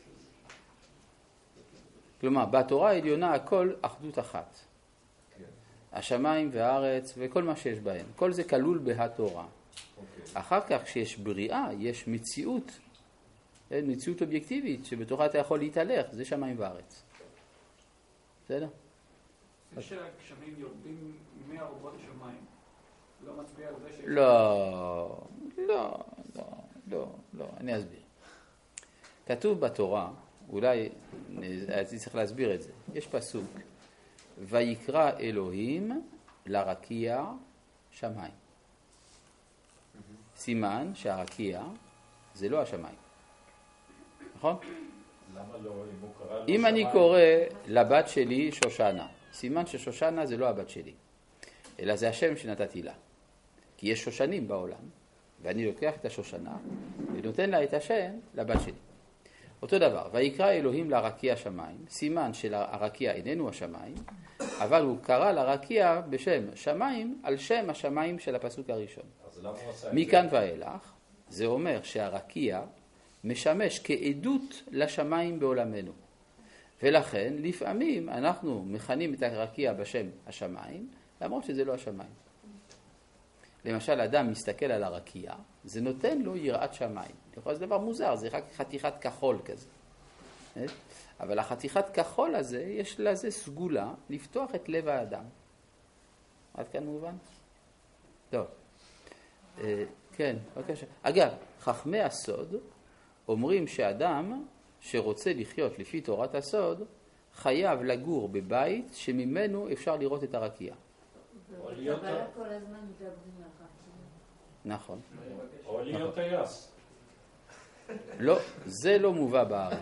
כלומר, בתורה העליונה הכל אחדות אחת. השמיים והארץ וכל מה שיש בהם. כל זה כלול בהתורה. אחר כך כשיש בריאה, יש מציאות, מציאות אובייקטיבית שבתוכה אתה יכול להתהלך, זה שמיים וארץ. בסדר? זה שהגשמים יורדים מארובות השמיים, לא מצביע על זה שיש... לא, לא, לא, לא, לא, אני אסביר. כתוב בתורה, אולי אני צריך להסביר את זה, יש פסוק, ויקרא אלוהים לרקיע שמיים. סימן שהרקיע זה לא השמיים. נכון? למה לא? אם הוא קרא לו אם אני קורא לבת שלי שושנה, סימן ששושנה זה לא הבת שלי, אלא זה השם שנתתי לה. כי יש שושנים בעולם, ואני לוקח את השושנה ונותן לה את השם לבת שלי. אותו דבר, ויקרא אלוהים לרקיע שמיים, סימן שהרקיע איננו השמיים, אבל הוא קרא לרקיע בשם שמיים על שם השמיים של הפסוק הראשון. מכאן ואילך, זה אומר שהרקיע משמש כעדות לשמיים בעולמנו. ולכן לפעמים אנחנו מכנים את הרקיע בשם השמיים, למרות שזה לא השמיים. למשל, אדם מסתכל על הרקיע, זה נותן לו יראת שמיים. יכול להיות דבר מוזר, זה רק חתיכת כחול כזה. אבל החתיכת כחול הזה, יש לזה סגולה לפתוח את לב האדם. עד כאן מובן? טוב. כן, בבקשה. אגב, חכמי הסוד אומרים שאדם שרוצה לחיות לפי תורת הסוד, חייב לגור בבית שממנו אפשר לראות את הרקיע. אבל כל הזמן מדברים לך. נכון. או להיות טייס. לא, זה לא מובא בארץ.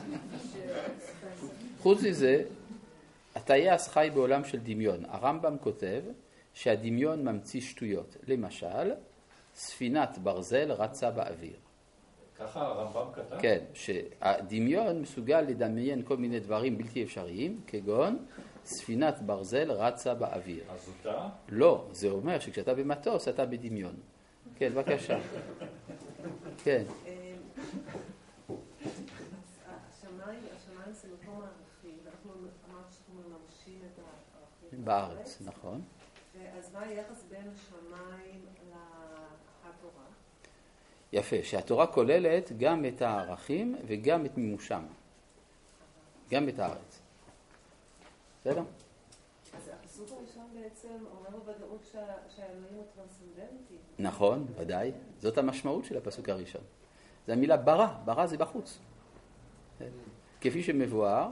חוץ מזה, הטייס חי בעולם של דמיון. הרמב"ם כותב שהדמיון ממציא שטויות. למשל, ספינת ברזל רצה באוויר. ככה הרמב"ם כתב? כן, שהדמיון מסוגל לדמיין כל מיני דברים בלתי אפשריים, כגון ספינת ברזל רצה באוויר. אז אותה? לא, זה אומר שכשאתה במטוס אתה בדמיון. כן, בבקשה. כן. השמיים, השמיים זה מקום הערכים, ואנחנו אמרנו שאנחנו מממשים את הערכים. בארץ, נכון. אז מה היחס בין השמיים לתורה? יפה, שהתורה כוללת גם את הערכים וגם את מימושם. גם את הארץ. בסדר? אז הפסוק הראשון בעצם אומר בוודאות שהאלוהים הוא טרנסצנדנטי. נכון, ודאי. זאת המשמעות של הפסוק הראשון. זה המילה ברא, ברא זה בחוץ. כפי שמבואר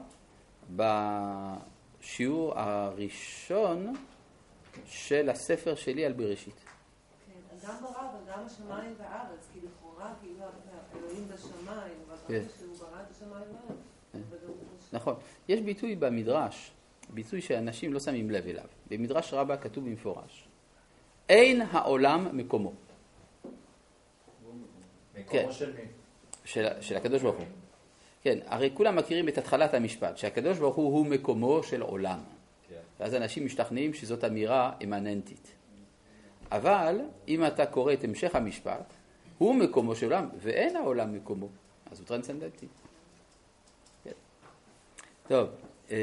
בשיעור הראשון של הספר שלי על בראשית. כן, גם ברא וגם השמיים והארץ, כי לכאורה כאילו האלוהים בשמיים, אבל שהוא ברא את השמיים והארץ. נכון. יש ביטוי במדרש, ביטוי שאנשים לא שמים לב אליו. במדרש רבה כתוב במפורש. אין העולם מקומו. מקומו של מי? של, של הקדוש ברוך הוא. כן, הרי כולם מכירים את התחלת המשפט, שהקדוש ברוך הוא הוא מקומו של עולם. כן. ואז אנשים משתכנעים שזאת אמירה אמננטית. אבל אם אתה קורא את המשך המשפט, הוא מקומו של עולם, ואין העולם מקומו. אז הוא טרנסצנדנטי. כן. טוב, אה...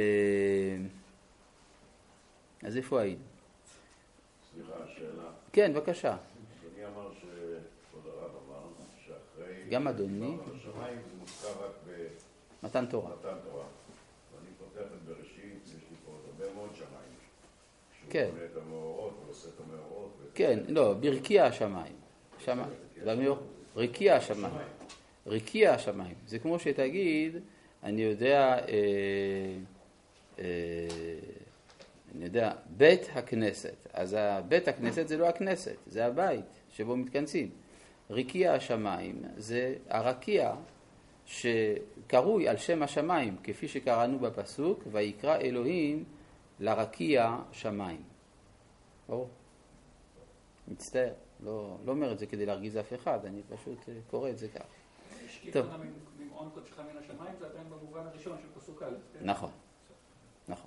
אז איפה היינו? סליחה, שאלה. כן, בבקשה. אדוני אמר שכבוד הרב אמר שאחרי... גם אדוני. השמיים זה מוזכר רק במתן תורה. מתן תורה. ואני פותח את בראשית, יש לי פה הרבה מאוד שמיים. כן. שהוא בונה את המאורות ועושה את המאורות. כן, לא, ברקיע השמיים. שמיים. רקיע השמיים. רקיע השמיים. זה כמו שתגיד, אני יודע... אה, אה, אני יודע, בית הכנסת. אז בית הכנסת זה לא הכנסת, זה הבית שבו מתכנסים. רקיע השמיים זה הרקיע שקרוי על שם השמיים, כפי שקראנו בפסוק, ויקרא אלוהים לרקיע שמיים. ברור. מצטער, לא, לא אומר את זה כדי להרגיז אף אחד, אני פשוט קורא את זה כך. השקיפו ממעון קודשך מן השמיים, זה עדיין במובן הראשון של פסוק א'. נכון, נכון.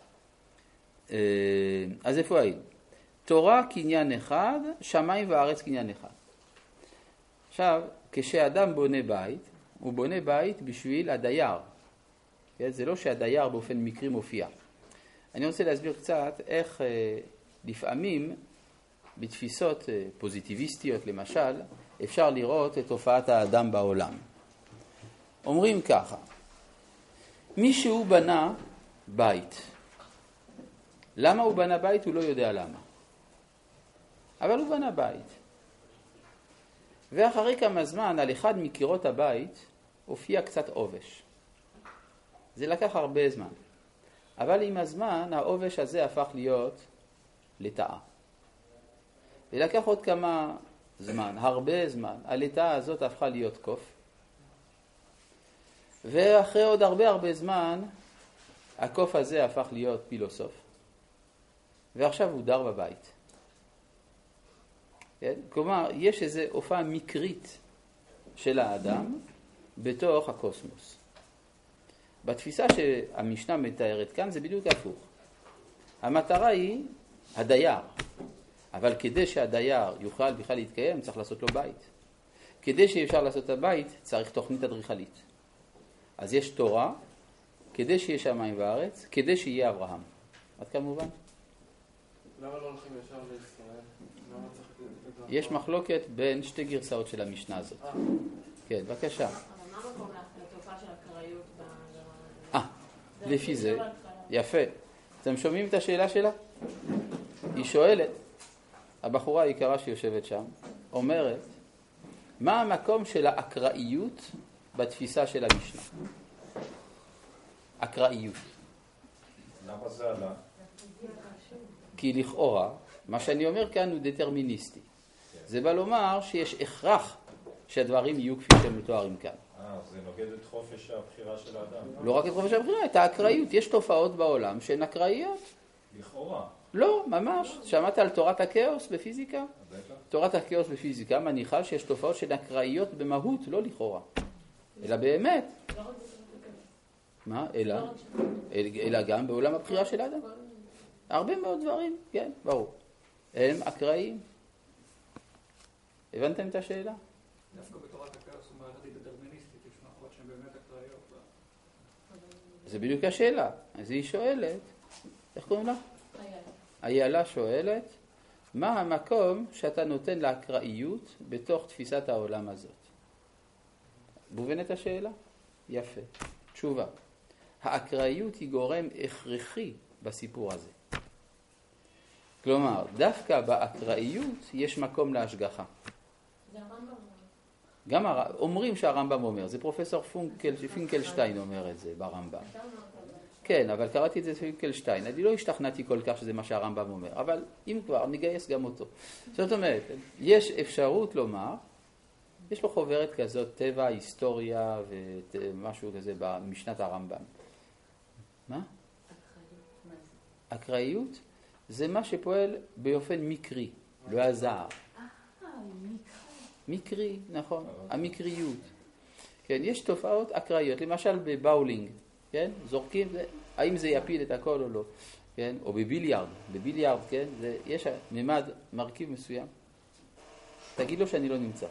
אז איפה היינו? תורה קניין אחד, שמיים וארץ קניין אחד. עכשיו, כשאדם בונה בית, הוא בונה בית בשביל הדייר. זה לא שהדייר באופן מקרי מופיע. אני רוצה להסביר קצת איך לפעמים בתפיסות פוזיטיביסטיות למשל, אפשר לראות את תופעת האדם בעולם. אומרים ככה, מישהו בנה בית. למה הוא בנה בית? הוא לא יודע למה. אבל הוא בנה בית. ואחרי כמה זמן, על אחד מקירות הבית, הופיע קצת עובש. זה לקח הרבה זמן. אבל עם הזמן, העובש הזה הפך להיות לטאה. ולקח עוד כמה זמן, הרבה זמן. הלטאה הזאת הפכה להיות קוף. ואחרי עוד הרבה הרבה זמן, הקוף הזה הפך להיות פילוסוף. ועכשיו הוא דר בבית. כן? כלומר, יש איזו הופעה מקרית של האדם בתוך הקוסמוס. בתפיסה שהמשנה מתארת כאן זה בדיוק הפוך. המטרה היא הדייר. אבל כדי שהדייר יוכל בכלל להתקיים, צריך לעשות לו בית. כדי שאפשר לעשות את הבית, צריך תוכנית אדריכלית. אז יש תורה, כדי שיהיה שמיים וארץ, כדי שיהיה אברהם. עד כאן מובן? למה לא הולכים ישר לישראל? למה צריך... יש מחלוקת בין שתי גרסאות של המשנה הזאת. כן, בבקשה. אבל מה מקום לתופעה של הקראיות בדבר? אה, לפי זה, יפה. אתם שומעים את השאלה שלה? היא שואלת, הבחורה היקרה שיושבת שם, אומרת, מה המקום של האקראיות בתפיסה של המשנה? אקראיות. למה זה עלה? כי לכאורה, מה שאני אומר כאן הוא דטרמיניסטי. זה בא לומר שיש הכרח שהדברים יהיו כפי שהם מתוארים כאן. אה, זה נוגד את חופש הבחירה של האדם. לא רק את חופש הבחירה, את האקראיות. יש תופעות בעולם שהן אקראיות. לכאורה. לא, ממש. שמעת על תורת הכאוס בפיזיקה? תורת הכאוס בפיזיקה מניחה שיש תופעות שהן אקראיות במהות, לא לכאורה. אלא באמת. מה? אלא? אלא גם בעולם הבחירה של האדם. הרבה מאוד דברים, כן, ברור. הם אקראיים. הבנתם את השאלה? דווקא בתורת הכאוס הוא מערבי זה בדיוק השאלה. אז היא שואלת, איך קוראים לה? איילה שואלת, מה המקום שאתה נותן לאקראיות בתוך תפיסת העולם הזאת? מובנת השאלה? יפה. תשובה. האקראיות היא גורם הכרחי בסיפור הזה. כלומר, דווקא באקראיות יש מקום להשגחה. זה הרמב"ם. גם הר... אומרים שהרמב"ם אומר, זה פרופסור פונקל, פינקלשטיין אומר את זה ברמב"ם. כן, אבל קראתי את זה פינקלשטיין. אני לא השתכנעתי כל כך שזה מה שהרמב"ם אומר, אבל אם כבר, נגייס גם אותו. זאת אומרת, יש אפשרות לומר, יש לו חוברת כזאת, טבע, היסטוריה ומשהו כזה במשנת הרמב"ם. מה? אקראיות זה מה שפועל באופן מקרי, לא הזר. מקרי, נכון, המקריות. כן, יש תופעות אקראיות, למשל בבאולינג, כן? זורקים, זה, האם זה יפיל את הכל או לא, כן? או בביליארד, בביליארד, כן? זה, יש ממד, מרכיב מסוים. תגיד לו שאני לא נמצא.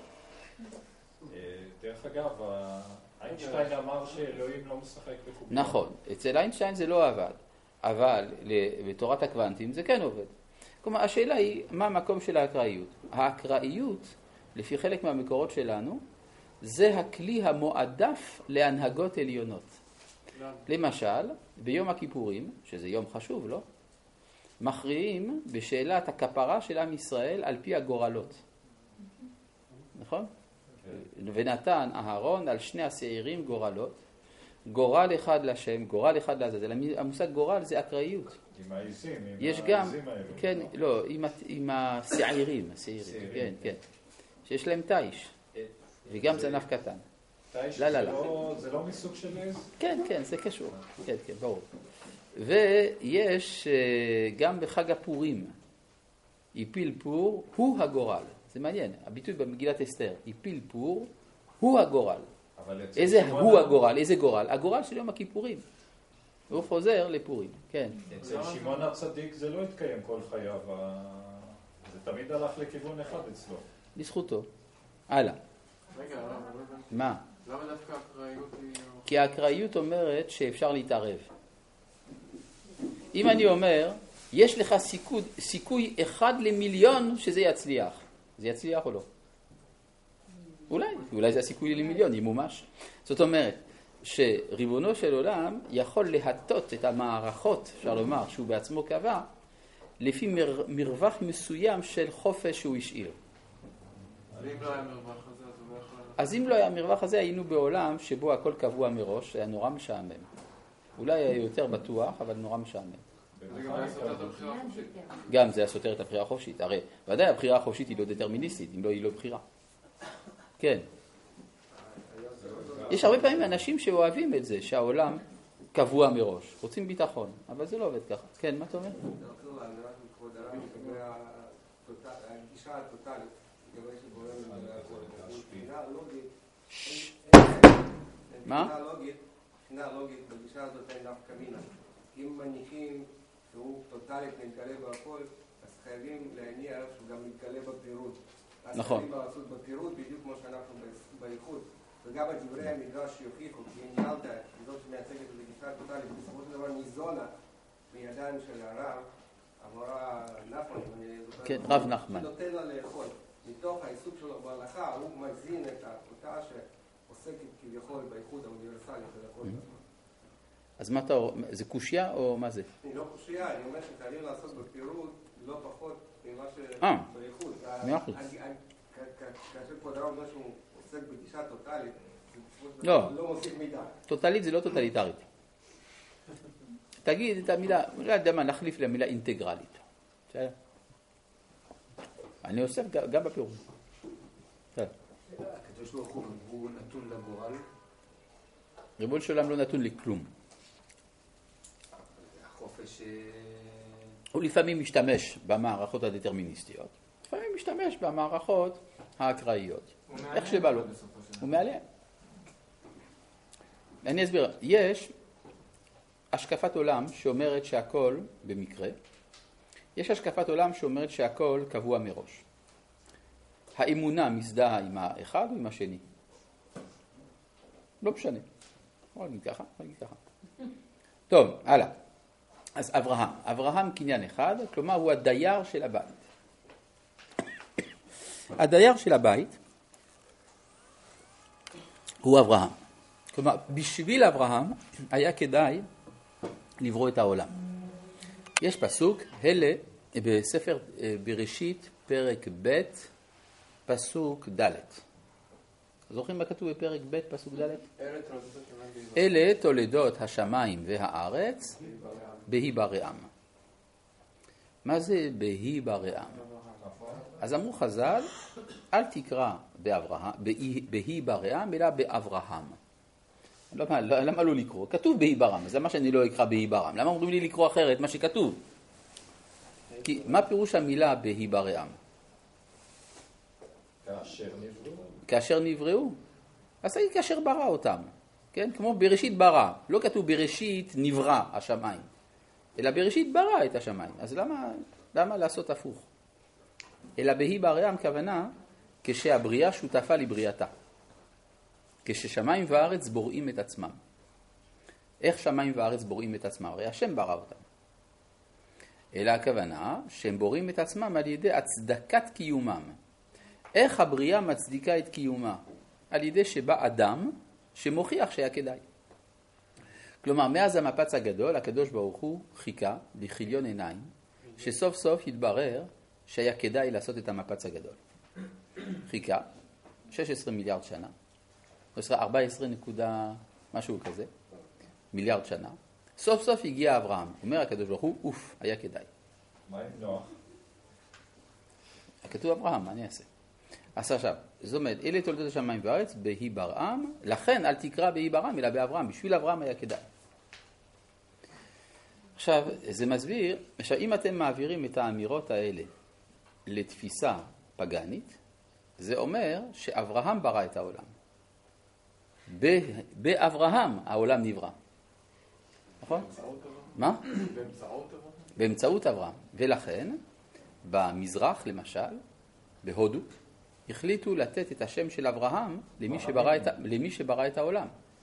דרך אגב, איינשטיין אמר שאלוהים לא משחק בקוביות. נכון, אצל איינשטיין זה לא עבד, אבל בתורת הקוונטים זה כן עובד. כלומר, השאלה היא, מה המקום של האקראיות? האקראיות, לפי חלק מהמקורות שלנו, זה הכלי המועדף להנהגות עליונות. למשל, ביום הכיפורים, שזה יום חשוב, לא? מכריעים בשאלת הכפרה של עם ישראל על פי הגורלות. נכון? ונתן אהרון על שני השעירים גורלות, גורל אחד לשם, גורל אחד לעזאזל. המושג גורל זה אקראיות. עם העיזים, עם יש גם, העיזים האלו. כן, לא, עם, עם השעירים, השעירים, כן, כן. שיש להם תאיש, וגם זנב קטן. תאיש לא, זה, לא, לא, זה לא מסוג של עז? כן, כן, זה קשור. כן, כן, ברור. ויש גם בחג הפורים, יפיל פור, הוא הגורל. זה מעניין, הביטוי במגילת אסתר, יפיל פור, הוא הגורל. איזה הוא הגורל? איזה גורל? הגורל של יום הכיפורים. הוא חוזר לפורים, כן. אצל שמעון הצדיק זה לא התקיים כל חייו, זה תמיד הלך לכיוון אחד אצלו. לזכותו. הלאה. רגע, לא, מה? למה דווקא האקראיות היא... כי האקראיות אומרת שאפשר להתערב. אם אני אומר, יש לך סיכוי, סיכוי אחד למיליון שזה יצליח. זה יצליח או לא? אולי, אולי זה הסיכוי למיליון, ימומש. זאת אומרת, שריבונו של עולם יכול להטות את המערכות, אפשר לומר, שהוא בעצמו קבע, לפי מר, מרווח מסוים של חופש שהוא השאיר. אז אם לא היה מרווח הזה, אז הוא לא יכול... אז אם לא היה מרווח הזה, היינו בעולם שבו הכל קבוע מראש, היה נורא משעמם. אולי היה יותר בטוח, אבל נורא משעמם. זה גם היה סותר את הבחירה החופשית. גם זה היה סותר את הבחירה החופשית. הרי ודאי הבחירה החופשית היא לא דטרמיניסטית, אם לא היא לא בחירה. כן. יש הרבה פעמים אנשים שאוהבים את זה, שהעולם קבוע מראש. רוצים ביטחון, אבל זה לא עובד ככה. כן, מה אתה אומר? הגישה הטוטלית, לגבי שבורם מבחינה לוגית, מה? מבחינה לוגית, בגישה הזאת אין דווקא מינה. אם מניחים שהוא טוטלית מתגלה בהכל, אז חייבים להניח שהוא גם מתגלה בפירוט. נכון. אז חייבים לעשות בפירוט בדיוק כמו שאנחנו בייחוד. וגם הדברי המדרש יוכיחו, כי ניהלת, זאת שמייצגת את הגישה הטוטלית, בסופו של דבר ניזונה מידיים של הרב, המורה נחמן, כן, רב נחמן. שנותן לה לאכול. מתוך העיסוק שלו בהלכה, הוא מזין את האותה שעוסקת כביכול בייחוד האוניברסלי של הכל הזמן. אז מה אתה, זה קושיה או מה זה? אני לא קושיה, אני אומר שחייבים לעשות בפירוט לא פחות ממה שבייחוד. מאה אחוז. כאשר כבוד הרב אומר שהוא עוסק בגישה טוטלית, לא. לא מוסיף מידע. טוטלית זה לא טוטליטרית. תגיד את המילה, לא יודע מה, נחליף למילה אינטגרלית. בסדר? אני אוסף גם בפירוט. הקדוש ברוך הוא נתון לגורל? ריבונו של עולם לא נתון לכלום. החופש... הוא לפעמים משתמש במערכות הדטרמיניסטיות, לפעמים משתמש במערכות האקראיות. איך שבא לו. הוא מעליהם. אני אסביר. יש השקפת עולם שאומרת שהכל במקרה. יש השקפת עולם שאומרת שהכל קבוע מראש. האמונה מזדהה עם האחד או עם השני. לא משנה. בוא נגיד ככה, בוא נגיד ככה. טוב, הלאה. אז אברהם, אברהם קניין אחד, כלומר הוא הדייר של הבית. הדייר של הבית הוא אברהם. כלומר, בשביל אברהם היה כדאי לברוא את העולם. יש פסוק, אלה, בספר בראשית, פרק ב', פסוק ד'. זוכרים מה כתוב בפרק ב', פסוק ד'? אלה תולדות השמיים והארץ בהי ברעם. מה זה בהי ברעם? אז אמרו חז"ל, אל תקרא באברהם, בהי ברעם, אלא באברהם. למה, למה לא לקרוא? כתוב בהי ברעם, אז למה שאני לא אקרא בהי ברעם? למה אומרים לי לקרוא אחרת מה שכתוב? כי מה פירוש המילה בהי ברעם? כאשר נבראו. כאשר נבראו. אז תגיד כאשר ברא אותם. כן? כמו בראשית ברא. לא כתוב בראשית נברא השמיים. אלא בראשית ברא את השמיים. אז למה, למה לעשות הפוך? אלא בהי ברעם כוונה כשהבריאה שותפה לבריאתה. כששמיים וארץ בוראים את עצמם. איך שמיים וארץ בוראים את עצמם? הרי השם ברא אותם. אלא הכוונה שהם בוראים את עצמם על ידי הצדקת קיומם. איך הבריאה מצדיקה את קיומה? על ידי שבא אדם שמוכיח שהיה כדאי. כלומר, מאז המפץ הגדול, הקדוש ברוך הוא חיכה בכיליון עיניים, שסוף סוף יתברר שהיה כדאי לעשות את המפץ הגדול. חיכה, שש עשרה מיליארד שנה, ארבע עשרה נקודה משהו כזה, מיליארד שנה. סוף סוף הגיע אברהם, אומר הקדוש ברוך הוא, אוף, היה כדאי. מה עם נוח? כתוב אברהם, מה אני אעשה? אז עכשיו, זאת אומרת, אלה תולדות השמיים והארץ, בהי ברעם, לכן אל תקרא בהי ברעם, אלא באברהם, בשביל אברהם היה כדאי. עכשיו, זה מסביר, עכשיו, אם אתם מעבירים את האמירות האלה לתפיסה פגנית, זה אומר שאברהם ברא את העולם. באברהם העולם נברא. נכון? מה? באמצעות אברהם? באמצעות אברהם. ולכן, במזרח למשל, בהודו, החליטו לתת את השם של אברהם למי שברא את, למי שברא את העולם.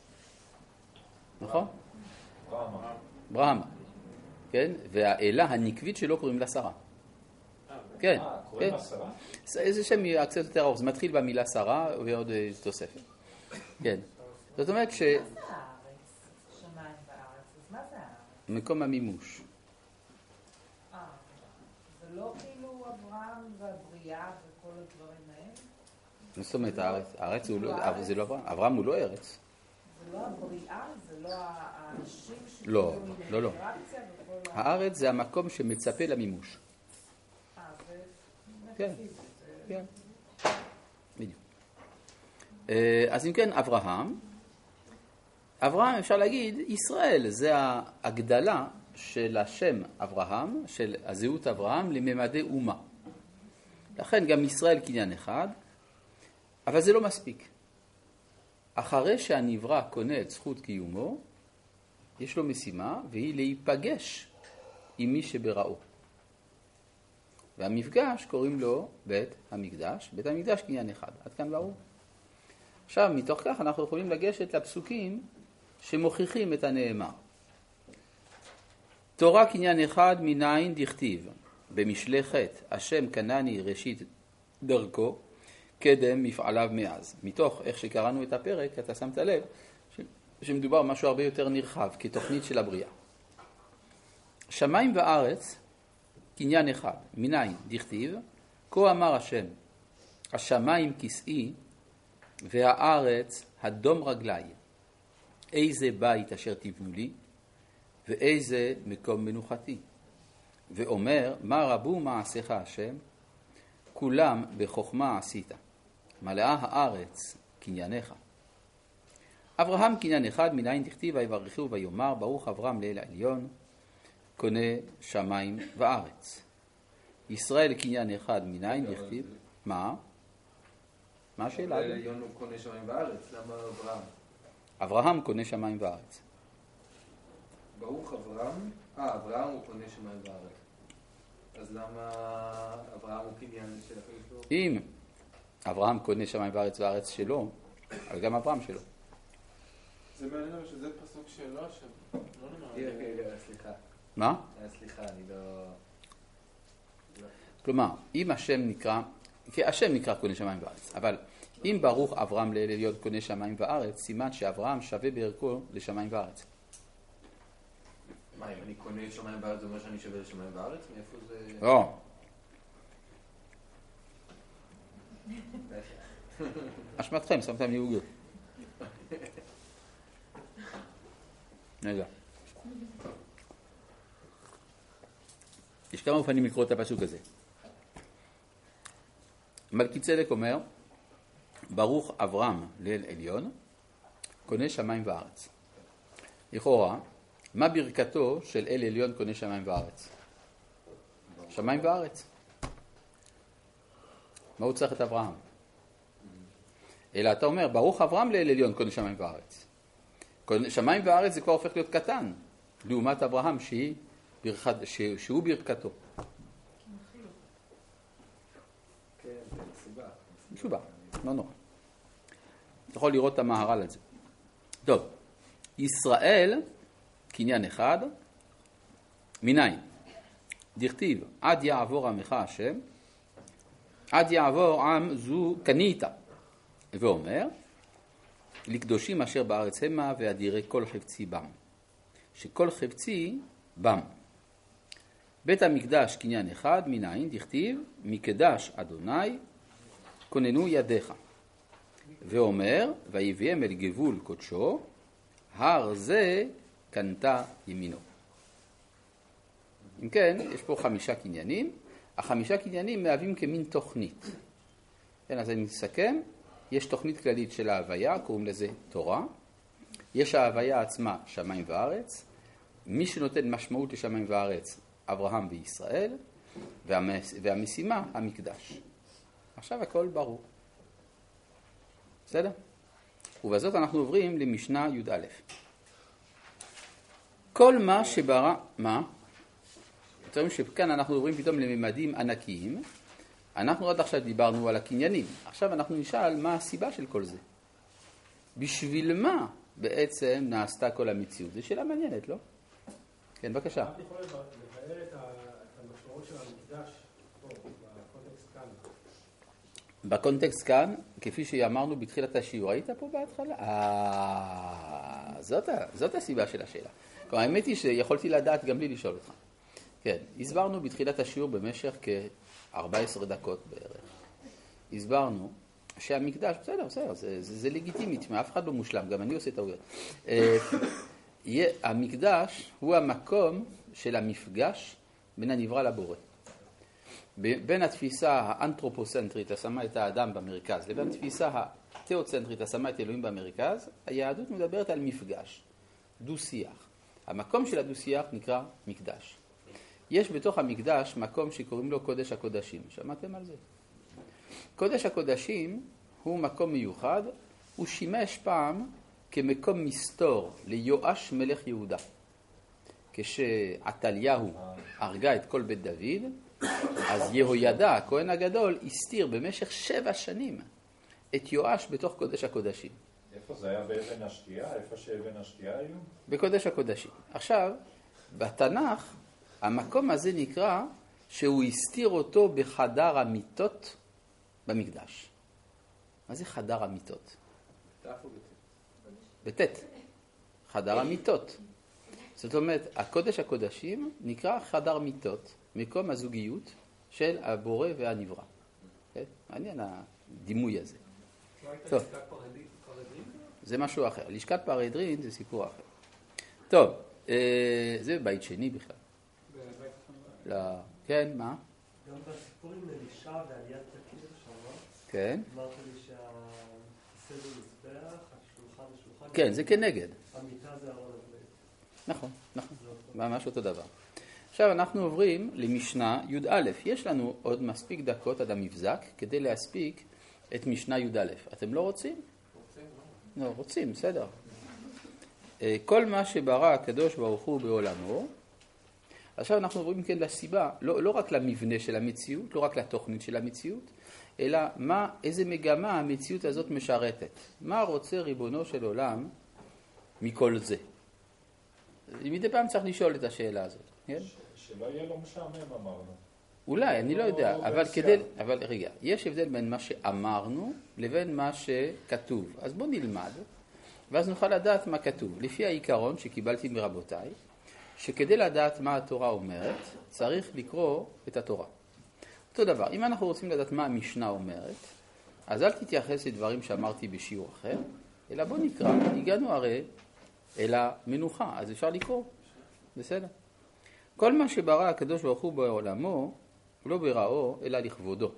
נכון? ברהמה. ברהמה. כן? והאלה הנקבית שלו קוראים לה שרה. כן. אה, קוראים לה שרה? איזה שם קצת יותר ארוך, זה מתחיל במילה שרה ועוד תוספת. כן. זאת אומרת ש... מה זה הארץ? שמיים וארץ. אז מה זה הארץ? מקום המימוש. אה, זה לא כאילו אברהם והבריאה וכל הדברים האלה? זאת אומרת, הארץ הוא לא... זה לא אברהם. אברהם הוא לא ארץ. זה לא הבריאה? זה לא האנשים שכאילו... לא, לא, לא. הארץ זה המקום שמצפה למימוש. אה, זה... כן, כן. בדיוק. אז אם כן, אברהם, אברהם אפשר להגיד, ישראל, זה ההגדלה של השם אברהם, של הזהות אברהם, לממדי אומה. לכן גם ישראל קניין אחד, אבל זה לא מספיק. אחרי שהנברא קונה את זכות קיומו, יש לו משימה, והיא להיפגש עם מי שבראו. והמפגש קוראים לו בית המקדש, בית המקדש קניין אחד. עד כאן ברור. עכשיו, מתוך כך אנחנו יכולים לגשת לפסוקים שמוכיחים את הנאמר. תורה קניין אחד מניין דכתיב, במשלי חטא, השם קנני ראשית דרכו, קדם מפעליו מאז. מתוך איך שקראנו את הפרק, אתה שמת לב שמדובר משהו הרבה יותר נרחב, כתוכנית של הבריאה. שמיים וארץ, קניין אחד, מניין דכתיב, כה אמר השם, השמיים כסאי והארץ הדום רגלי, איזה בית אשר תבנו לי, ואיזה מקום מנוחתי. ואומר, מה רבו מעשיך השם, כולם בחוכמה עשית, מלאה הארץ קנייניך. אברהם קניין אחד, מניין דכתיב, ויברכהו ויאמר, ברוך אברהם לאל העליון, קונה שמיים וארץ. ישראל קניין אחד, מניין דכתיב, מה? מה השאלה? אל העליון הוא קונה שמיים וארץ, למה אברהם? אברהם קונה שמיים וארץ. ברוך אברהם, אה, אברהם הוא קונה שמיים וארץ. אז למה אברהם הוא קניין של אפילו? אם אברהם קונה שמיים וארץ וארץ שלו, אז גם אברהם שלו. זה מעניין אבל שזה פסוק שלא השם. לא נאמר. סליחה. מה? סליחה, אני לא... כלומר, אם השם נקרא, כי השם נקרא קונה שמיים וארץ, אבל אם ברוך אברהם לאל עליון קונה שמיים וארץ, סימן שאברהם שווה בערכו לשמיים וארץ. מה, אם אני קונה שמיים וארץ, זה אומר שאני שווה לשמיים וארץ? מאיפה זה... לא. אשמתכם, שמתם לי עוגות. רגע. יש כמה אופנים לקרוא את הפסוק הזה. מלכי צדק אומר, ברוך אברהם לאל עליון, קונה שמיים וארץ. לכאורה, מה ברכתו של אל עליון קונה שמיים וארץ? שמיים וארץ. מה הוא צריך את אברהם? אלא אתה אומר, ברוך אברהם לאל עליון קונה שמיים וארץ. שמיים וארץ זה כבר הופך להיות קטן, לעומת אברהם שהיא ברכת, שהוא ברכתו. כן, זה סיבה. סיבה, לא נורא. אתה יכול לראות את המהר"ל על זה. טוב, ישראל, קניין אחד, מניין. דכתיב, עד יעבור עמך השם, עד יעבור עם זו קנית. ואומר, לקדושים אשר בארץ המה ואדירי כל חפצי בם. שכל חפצי בם. בית המקדש קניין אחד, מניין, דכתיב, מקדש אדוני, כוננו ידיך. ואומר, ויביאם אל גבול קודשו, הר זה קנתה ימינו. אם כן, יש פה חמישה קניינים. החמישה קניינים מהווים כמין תוכנית. כן, אז אני מסכם, יש תוכנית כללית של ההוויה, קוראים לזה תורה. יש ההוויה עצמה, שמיים וארץ. מי שנותן משמעות לשמיים וארץ, אברהם וישראל, והמס... והמשימה, המקדש. עכשיו הכל ברור. בסדר? ובזאת אנחנו עוברים למשנה י"א. כל מה שברא... מה? אתם רואים שכאן אנחנו עוברים פתאום לממדים ענקיים. אנחנו עד עכשיו דיברנו על הקניינים. עכשיו אנחנו נשאל מה הסיבה של כל זה. בשביל מה בעצם נעשתה כל המציאות? זו שאלה מעניינת, לא? כן, בבקשה. אני יכול לבאר את המשמעות של המקדש פה, בקונטקסט כאן. בקונטקסט כאן, כפי שאמרנו בתחילת השיעור, היית פה בהתחלה? אה, זאת, זאת הסיבה של השאלה. כלומר, האמת היא שיכולתי לדעת גם בלי לשאול אותך. כן, הסברנו בתחילת השיעור במשך כ-ארבע עשרה דקות בערך. הסברנו שהמקדש, בסדר, בסדר, זה, זה, זה לגיטימית, אף אחד לא מושלם, גם אני עושה טעויות. המקדש הוא המקום של המפגש בין הנברא לבורא. בין התפיסה האנתרופוסנטרית, השמה את האדם במרכז, לבין התפיסה התיאוצנטרית, השמה את אלוהים במרכז, היהדות מדברת על מפגש, דו-שיח. המקום של הדו-שיח נקרא מקדש. יש בתוך המקדש מקום שקוראים לו קודש הקודשים. שמעתם על זה? קודש הקודשים הוא מקום מיוחד, הוא שימש פעם כמקום מסתור ליואש מלך יהודה. כשעתליהו הרגה את כל בית דוד, אז יהוידע, הכהן הגדול, הסתיר במשך שבע שנים את יואש בתוך קודש הקודשים. איפה זה היה? באבן השתייה? איפה שאבן השתייה היו? בקודש הקודשים. עכשיו, בתנ"ך, המקום הזה נקרא שהוא הסתיר אותו בחדר המיטות במקדש. מה זה חדר המיטות? בטט. חדר המיטות. זאת אומרת, הקודש הקודשים נקרא חדר מיטות, מקום הזוגיות של הבורא והנברא. מעניין הדימוי הזה. לא הייתה לשכת פרדרין? זה משהו אחר. לשכת פרדרין זה סיפור אחר. טוב, זה בית שני בכלל. לא, כן, מה? גם בסיפור עם אלישע ועליית הקיר שם, כן. אמרת לי שהסדר מזבח, השולחן ושולחן... כן, זה כנגד. המיטה זה ארון הבית. נכון, נכון. ממש אותו דבר. עכשיו אנחנו עוברים למשנה י"א. יש לנו עוד מספיק דקות עד המבזק כדי להספיק את משנה י"א. אתם לא רוצים? רוצים, לא. לא, רוצים, בסדר. כל מה שברא הקדוש ברוך הוא בעולמו, עכשיו אנחנו עוברים כן לסיבה, לא, לא רק למבנה של המציאות, לא רק לתוכנית של המציאות, אלא מה, איזה מגמה המציאות הזאת משרתת. מה רוצה ריבונו של עולם מכל זה? מדי פעם צריך לשאול את השאלה הזאת, כן? שלא יהיה לו משעמם אמרנו. אולי, אני לא יודע, אבל כדי, אבל רגע, יש הבדל בין מה שאמרנו לבין מה שכתוב. אז בוא נלמד, ואז נוכל לדעת מה כתוב. לפי העיקרון שקיבלתי מרבותיי, שכדי לדעת מה התורה אומרת, צריך לקרוא את התורה. אותו דבר, אם אנחנו רוצים לדעת מה המשנה אומרת, אז אל תתייחס לדברים שאמרתי בשיעור אחר, אלא בוא נקרא, הגענו הרי אל המנוחה, אז אפשר לקרוא, בסדר? כל מה שברא הקדוש ברוך הוא בעולמו, לא בראו, אלא לכבודו.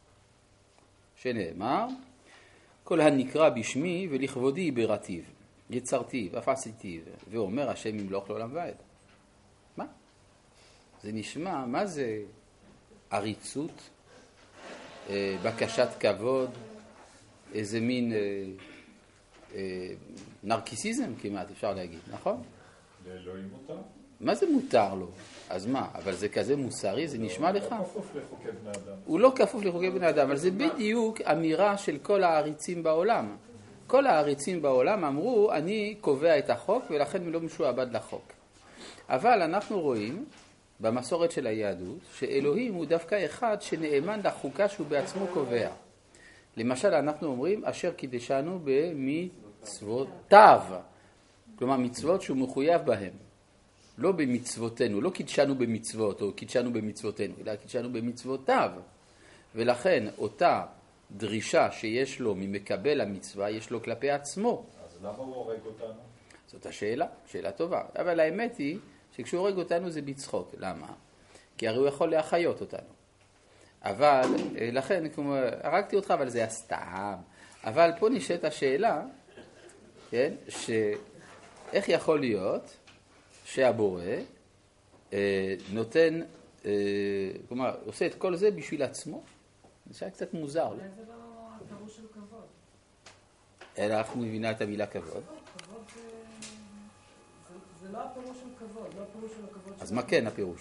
שנאמר, כל הנקרא בשמי ולכבודי בראתיו, יצרתיו, אף עשיתיו, ואומר השם ימלוך לעולם ועד. מה? זה נשמע, מה זה עריצות, אה, בקשת כבוד, איזה מין אה, אה, נרקיסיזם כמעט, אפשר להגיד, נכון? לאלוהים מותר. מה זה מותר לו? אז מה? אבל זה כזה מוסרי, זה נשמע לך? הוא לא כפוף לחוקי בני אדם. הוא לא כפוף לחוקי בני אדם, אבל זה בדיוק אמירה של כל העריצים בעולם. כל העריצים בעולם אמרו, אני קובע את החוק ולכן לא משועבד לחוק. אבל אנחנו רואים במסורת של היהדות, שאלוהים הוא דווקא אחד שנאמן לחוקה שהוא בעצמו קובע. למשל, אנחנו אומרים, אשר קידשנו במצוותיו. כלומר, מצוות שהוא מחויב בהם. לא במצוותינו, לא קידשנו במצוות או קידשנו במצוותינו, אלא קידשנו במצוותיו. ולכן אותה דרישה שיש לו ממקבל המצווה, יש לו כלפי עצמו. אז למה הוא הורג אותנו? זאת השאלה, שאלה טובה. אבל האמת היא שכשהוא הורג אותנו זה בצחוק. למה? כי הרי הוא יכול להחיות אותנו. אבל, לכן, כמו, הרגתי אותך, אבל זה הסתם. אבל פה נשאלת השאלה, כן, שאיך יכול להיות שהבורא אה, נותן, אה, כלומר, עושה את כל זה בשביל עצמו? זה שהיה קצת מוזר, לא? זה לא הפירוש של כבוד. אלא אנחנו מבינה את המילה כבוד. כבוד זה... זה לא הפירוש של כבוד, לא הפירוש של הכבוד של... אז מה כן הפירוש?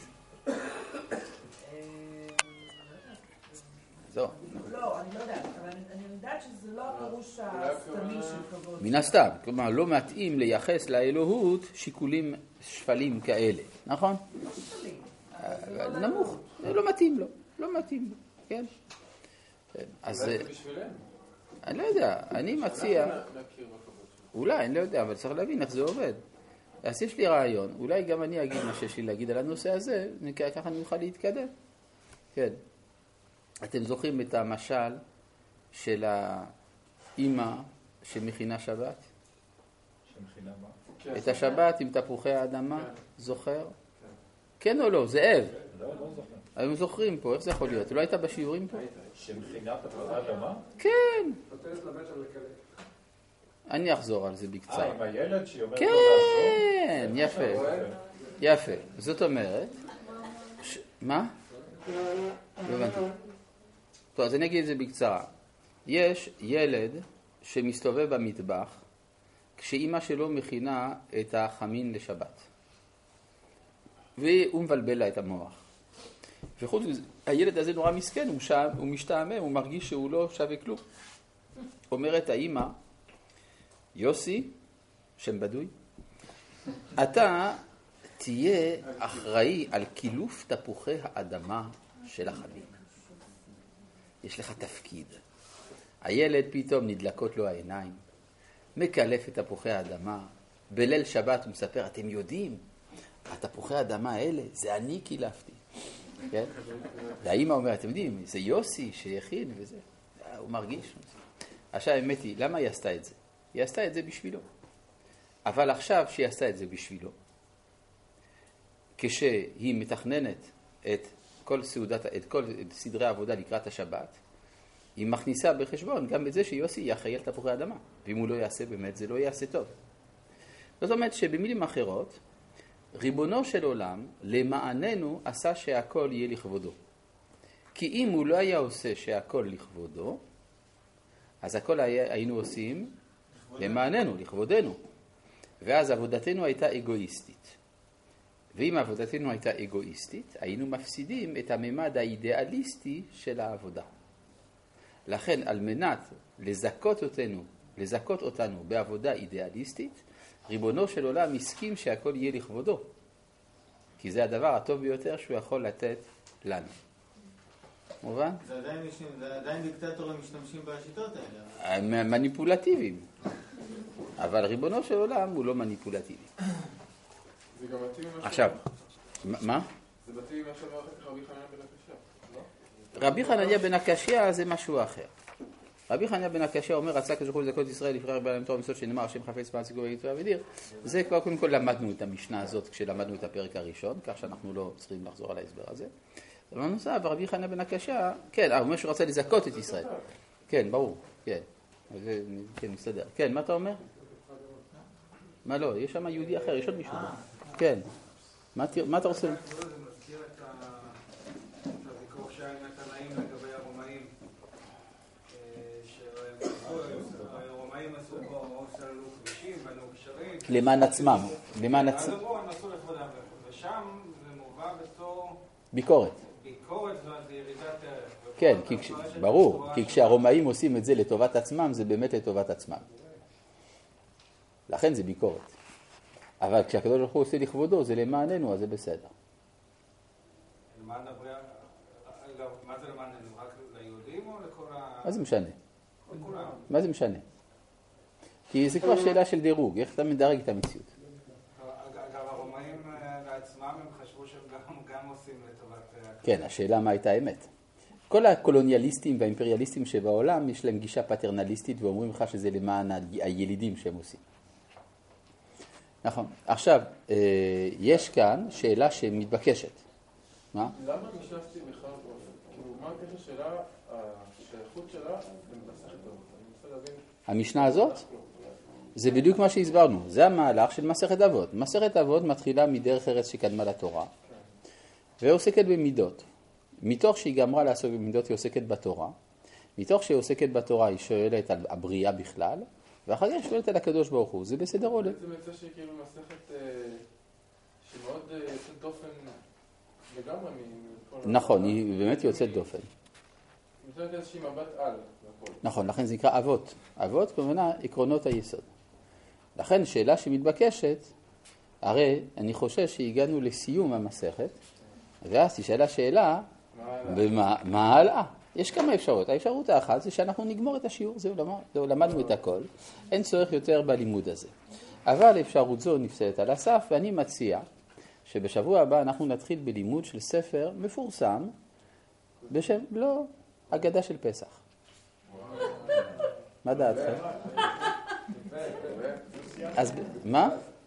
זו. לא, אני לא יודעת, אבל אני יודעת שזה לא הפירוש הסתמי של כבוד. מן הסתם, כלומר, לא מתאים לייחס לאלוהות שיקולים שפלים כאלה, נכון? נמוך, זה לא מתאים לו, לא מתאים לו, כן? אז... אולי זה בשבילנו. אני לא יודע, אני מציע... אולי, אני לא יודע, אבל צריך להבין איך זה עובד. אז יש לי רעיון, אולי גם אני אגיד מה שיש לי להגיד על הנושא הזה, ככה אני אוכל להתקדם. כן. אתם זוכרים את המשל של האמא שמכינה שבת? שמכינה מה? את השבת עם תפוחי האדמה, זוכר? כן או לא? זאב. לא, לא זוכר. הם זוכרים פה, איך זה יכול להיות? לא היית בשיעורים פה? שמכינה תפוחי האדמה? כן. נותנת לבן שם לקלט. אני אחזור על זה בקצרה. אה, עם הילד שהיא אומרת כן, לו לעשות? כן, יפה. יפה. זאת אומרת... מה? לא הבנתי. טוב, אז אני אגיד את זה בקצרה. יש ילד שמסתובב במטבח כשאימא שלו מכינה את החמין לשבת. והוא מבלבל לה את המוח. וחוץ מזה, הילד הזה נורא מסכן, הוא, שע, הוא משתעמם, הוא מרגיש שהוא לא שווה כלום. אומרת האימא, יוסי, שם בדוי, אתה תהיה אחראי על קילוף תפוחי האדמה של החמין. יש לך תפקיד. הילד פתאום נדלקות לו העיניים, מקלף את תפוחי האדמה. בליל שבת הוא מספר, אתם יודעים, התפוחי האדמה האלה, זה אני קילפתי. כן? והאמא אומרת, אתם יודעים, זה יוסי שהכין וזה. הוא מרגיש. עכשיו האמת היא, למה היא עשתה את זה? היא עשתה את זה בשבילו. אבל עכשיו שהיא עשתה את זה בשבילו, כשהיא מתכננת את כל סעודת, את כל סדרי העבודה לקראת השבת, היא מכניסה בחשבון גם את זה שיוסי יחראי על תפוחי האדמה. ואם הוא לא יעשה באמת, זה לא יעשה טוב. זאת אומרת שבמילים אחרות, ריבונו של עולם, למעננו עשה שהכל יהיה לכבודו. כי אם הוא לא היה עושה שהכל לכבודו, אז הכל היה, היינו עושים למעננו, לכבודנו. ואז עבודתנו הייתה אגואיסטית. ואם עבודתנו הייתה אגואיסטית, היינו מפסידים את הממד האידיאליסטי של העבודה. לכן, על מנת לזכות אותנו, לזכות אותנו בעבודה אידיאליסטית, ריבונו של עולם הסכים שהכל יהיה לכבודו, כי זה הדבר הטוב ביותר שהוא יכול לתת לנו. מובן? זה עדיין, זה עדיין דיקטטורים משתמשים בשיטות האלה. מניפולטיביים. אבל ריבונו של עולם הוא לא מניפולטיבי. זה גם מתאים עם עכשיו, מה? זה מתאים עם מה שאמר אחר כך רבי חנניה בן הקשיא, לא? רבי חנניה בן הקשיא זה משהו אחר. רבי חנניה בן הקשיא אומר, רצה הקדוש ברוך הוא לזכות ישראל לפני הרבה עולם תורה ומצוות שנאמר, השם חפץ מעשה גדול וטוב ודיר. זה כבר קודם כל למדנו את המשנה הזאת כשלמדנו את הפרק הראשון, כך שאנחנו לא צריכים לחזור על ההסבר הזה. אבל נוסף, רבי חנניה בן הקשיא, כן, הוא אומר שהוא רצה לזכות את ישראל. כן, ברור, כן. זה, כן, מסתדר. כן, מה אתה אומר? מה לא? יש שם יהודי אחר, יש עוד מישהו. כן. מה אתה רוצה? זה מזכיר את הוויכוח שהיה עם התנאים לגבי הרומאים, שהרומאים עשו פה, או סללו כבישים, בנו גשרים. למען עצמם. למען אז עצמם. אמרו, הם עשו לכבודם, ושם זה מובא בתור... ביקורת. ביקורת זה ירידת ערך. כן, ברור, כי כשהרומאים עושים את זה לטובת עצמם, זה באמת לטובת עצמם. לכן זה ביקורת. אבל כשהקדוש ברוך הוא עושה לכבודו, זה למעננו, אז זה בסדר. למען הבריאה, מה זה למעננו? רק ליהודים או לכל ה... מה זה משנה? לכולם. מה זה משנה? כי זה כבר שאלה של דירוג, איך אתה מדרג את המציאות. אגב, הרומאים לעצמם הם חשבו שהם גם עושים לטובת... כן, השאלה מה הייתה האמת. כל הקולוניאליסטים והאימפריאליסטים שבעולם, יש להם גישה פטרנליסטית ואומרים לך שזה למען הילידים שהם עושים. נכון. עכשיו, יש כאן שאלה שמתבקשת. מה? למה נשאפתי בכלל? כאילו, מה הקשר שלה, השייכות שלה למסכת אבות? אני רוצה להבין... המשנה הזאת? זה בדיוק מה שהסברנו. זה המהלך של מסכת אבות. מסכת אבות מתחילה מדרך ארץ שקדמה לתורה, ועוסקת במידות. מתוך שהיא גמרה לעסוק במידות היא עוסקת בתורה, מתוך שהיא עוסקת בתורה היא שואלת על הבריאה בכלל, ואחר כך שואלת על הקדוש ברוך הוא. זה בסדר עולה. בעצם יצא שהיא כאילו מסכת שמאוד יוצאת דופן לגמרי מכל... נכון, היא באמת יוצאת דופן. היא נותנת איזושהי מבט על. נכון, לכן זה נקרא אבות. אבות כמובן עקרונות היסוד. לכן שאלה שמתבקשת, הרי אני חושש שהגענו לסיום המסכת, ואז תשאלה שאלה, ומה הלאה? יש כמה אפשרויות. האפשרות האחת זה שאנחנו נגמור את השיעור, זהו, למדנו את הכל. אין צורך יותר בלימוד הזה. אבל אפשרות זו נפסלת על הסף, ואני מציע שבשבוע הבא אנחנו נתחיל בלימוד של ספר מפורסם, בשם, לא, אגדה של פסח. מה דעתכם? אז מה?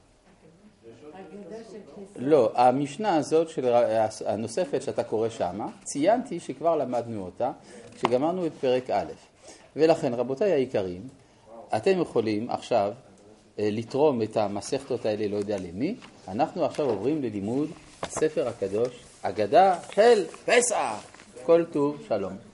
לא, המשנה הזאת של הנוספת שאתה קורא שמה, ציינתי שכבר למדנו אותה, כשגמרנו את פרק א'. ולכן, רבותיי היקרים, אתם יכולים עכשיו לתרום את המסכתות האלה, לא יודע למי. אנחנו עכשיו עוברים ללימוד הספר הקדוש, אגדה של פסח. כל טוב, שלום.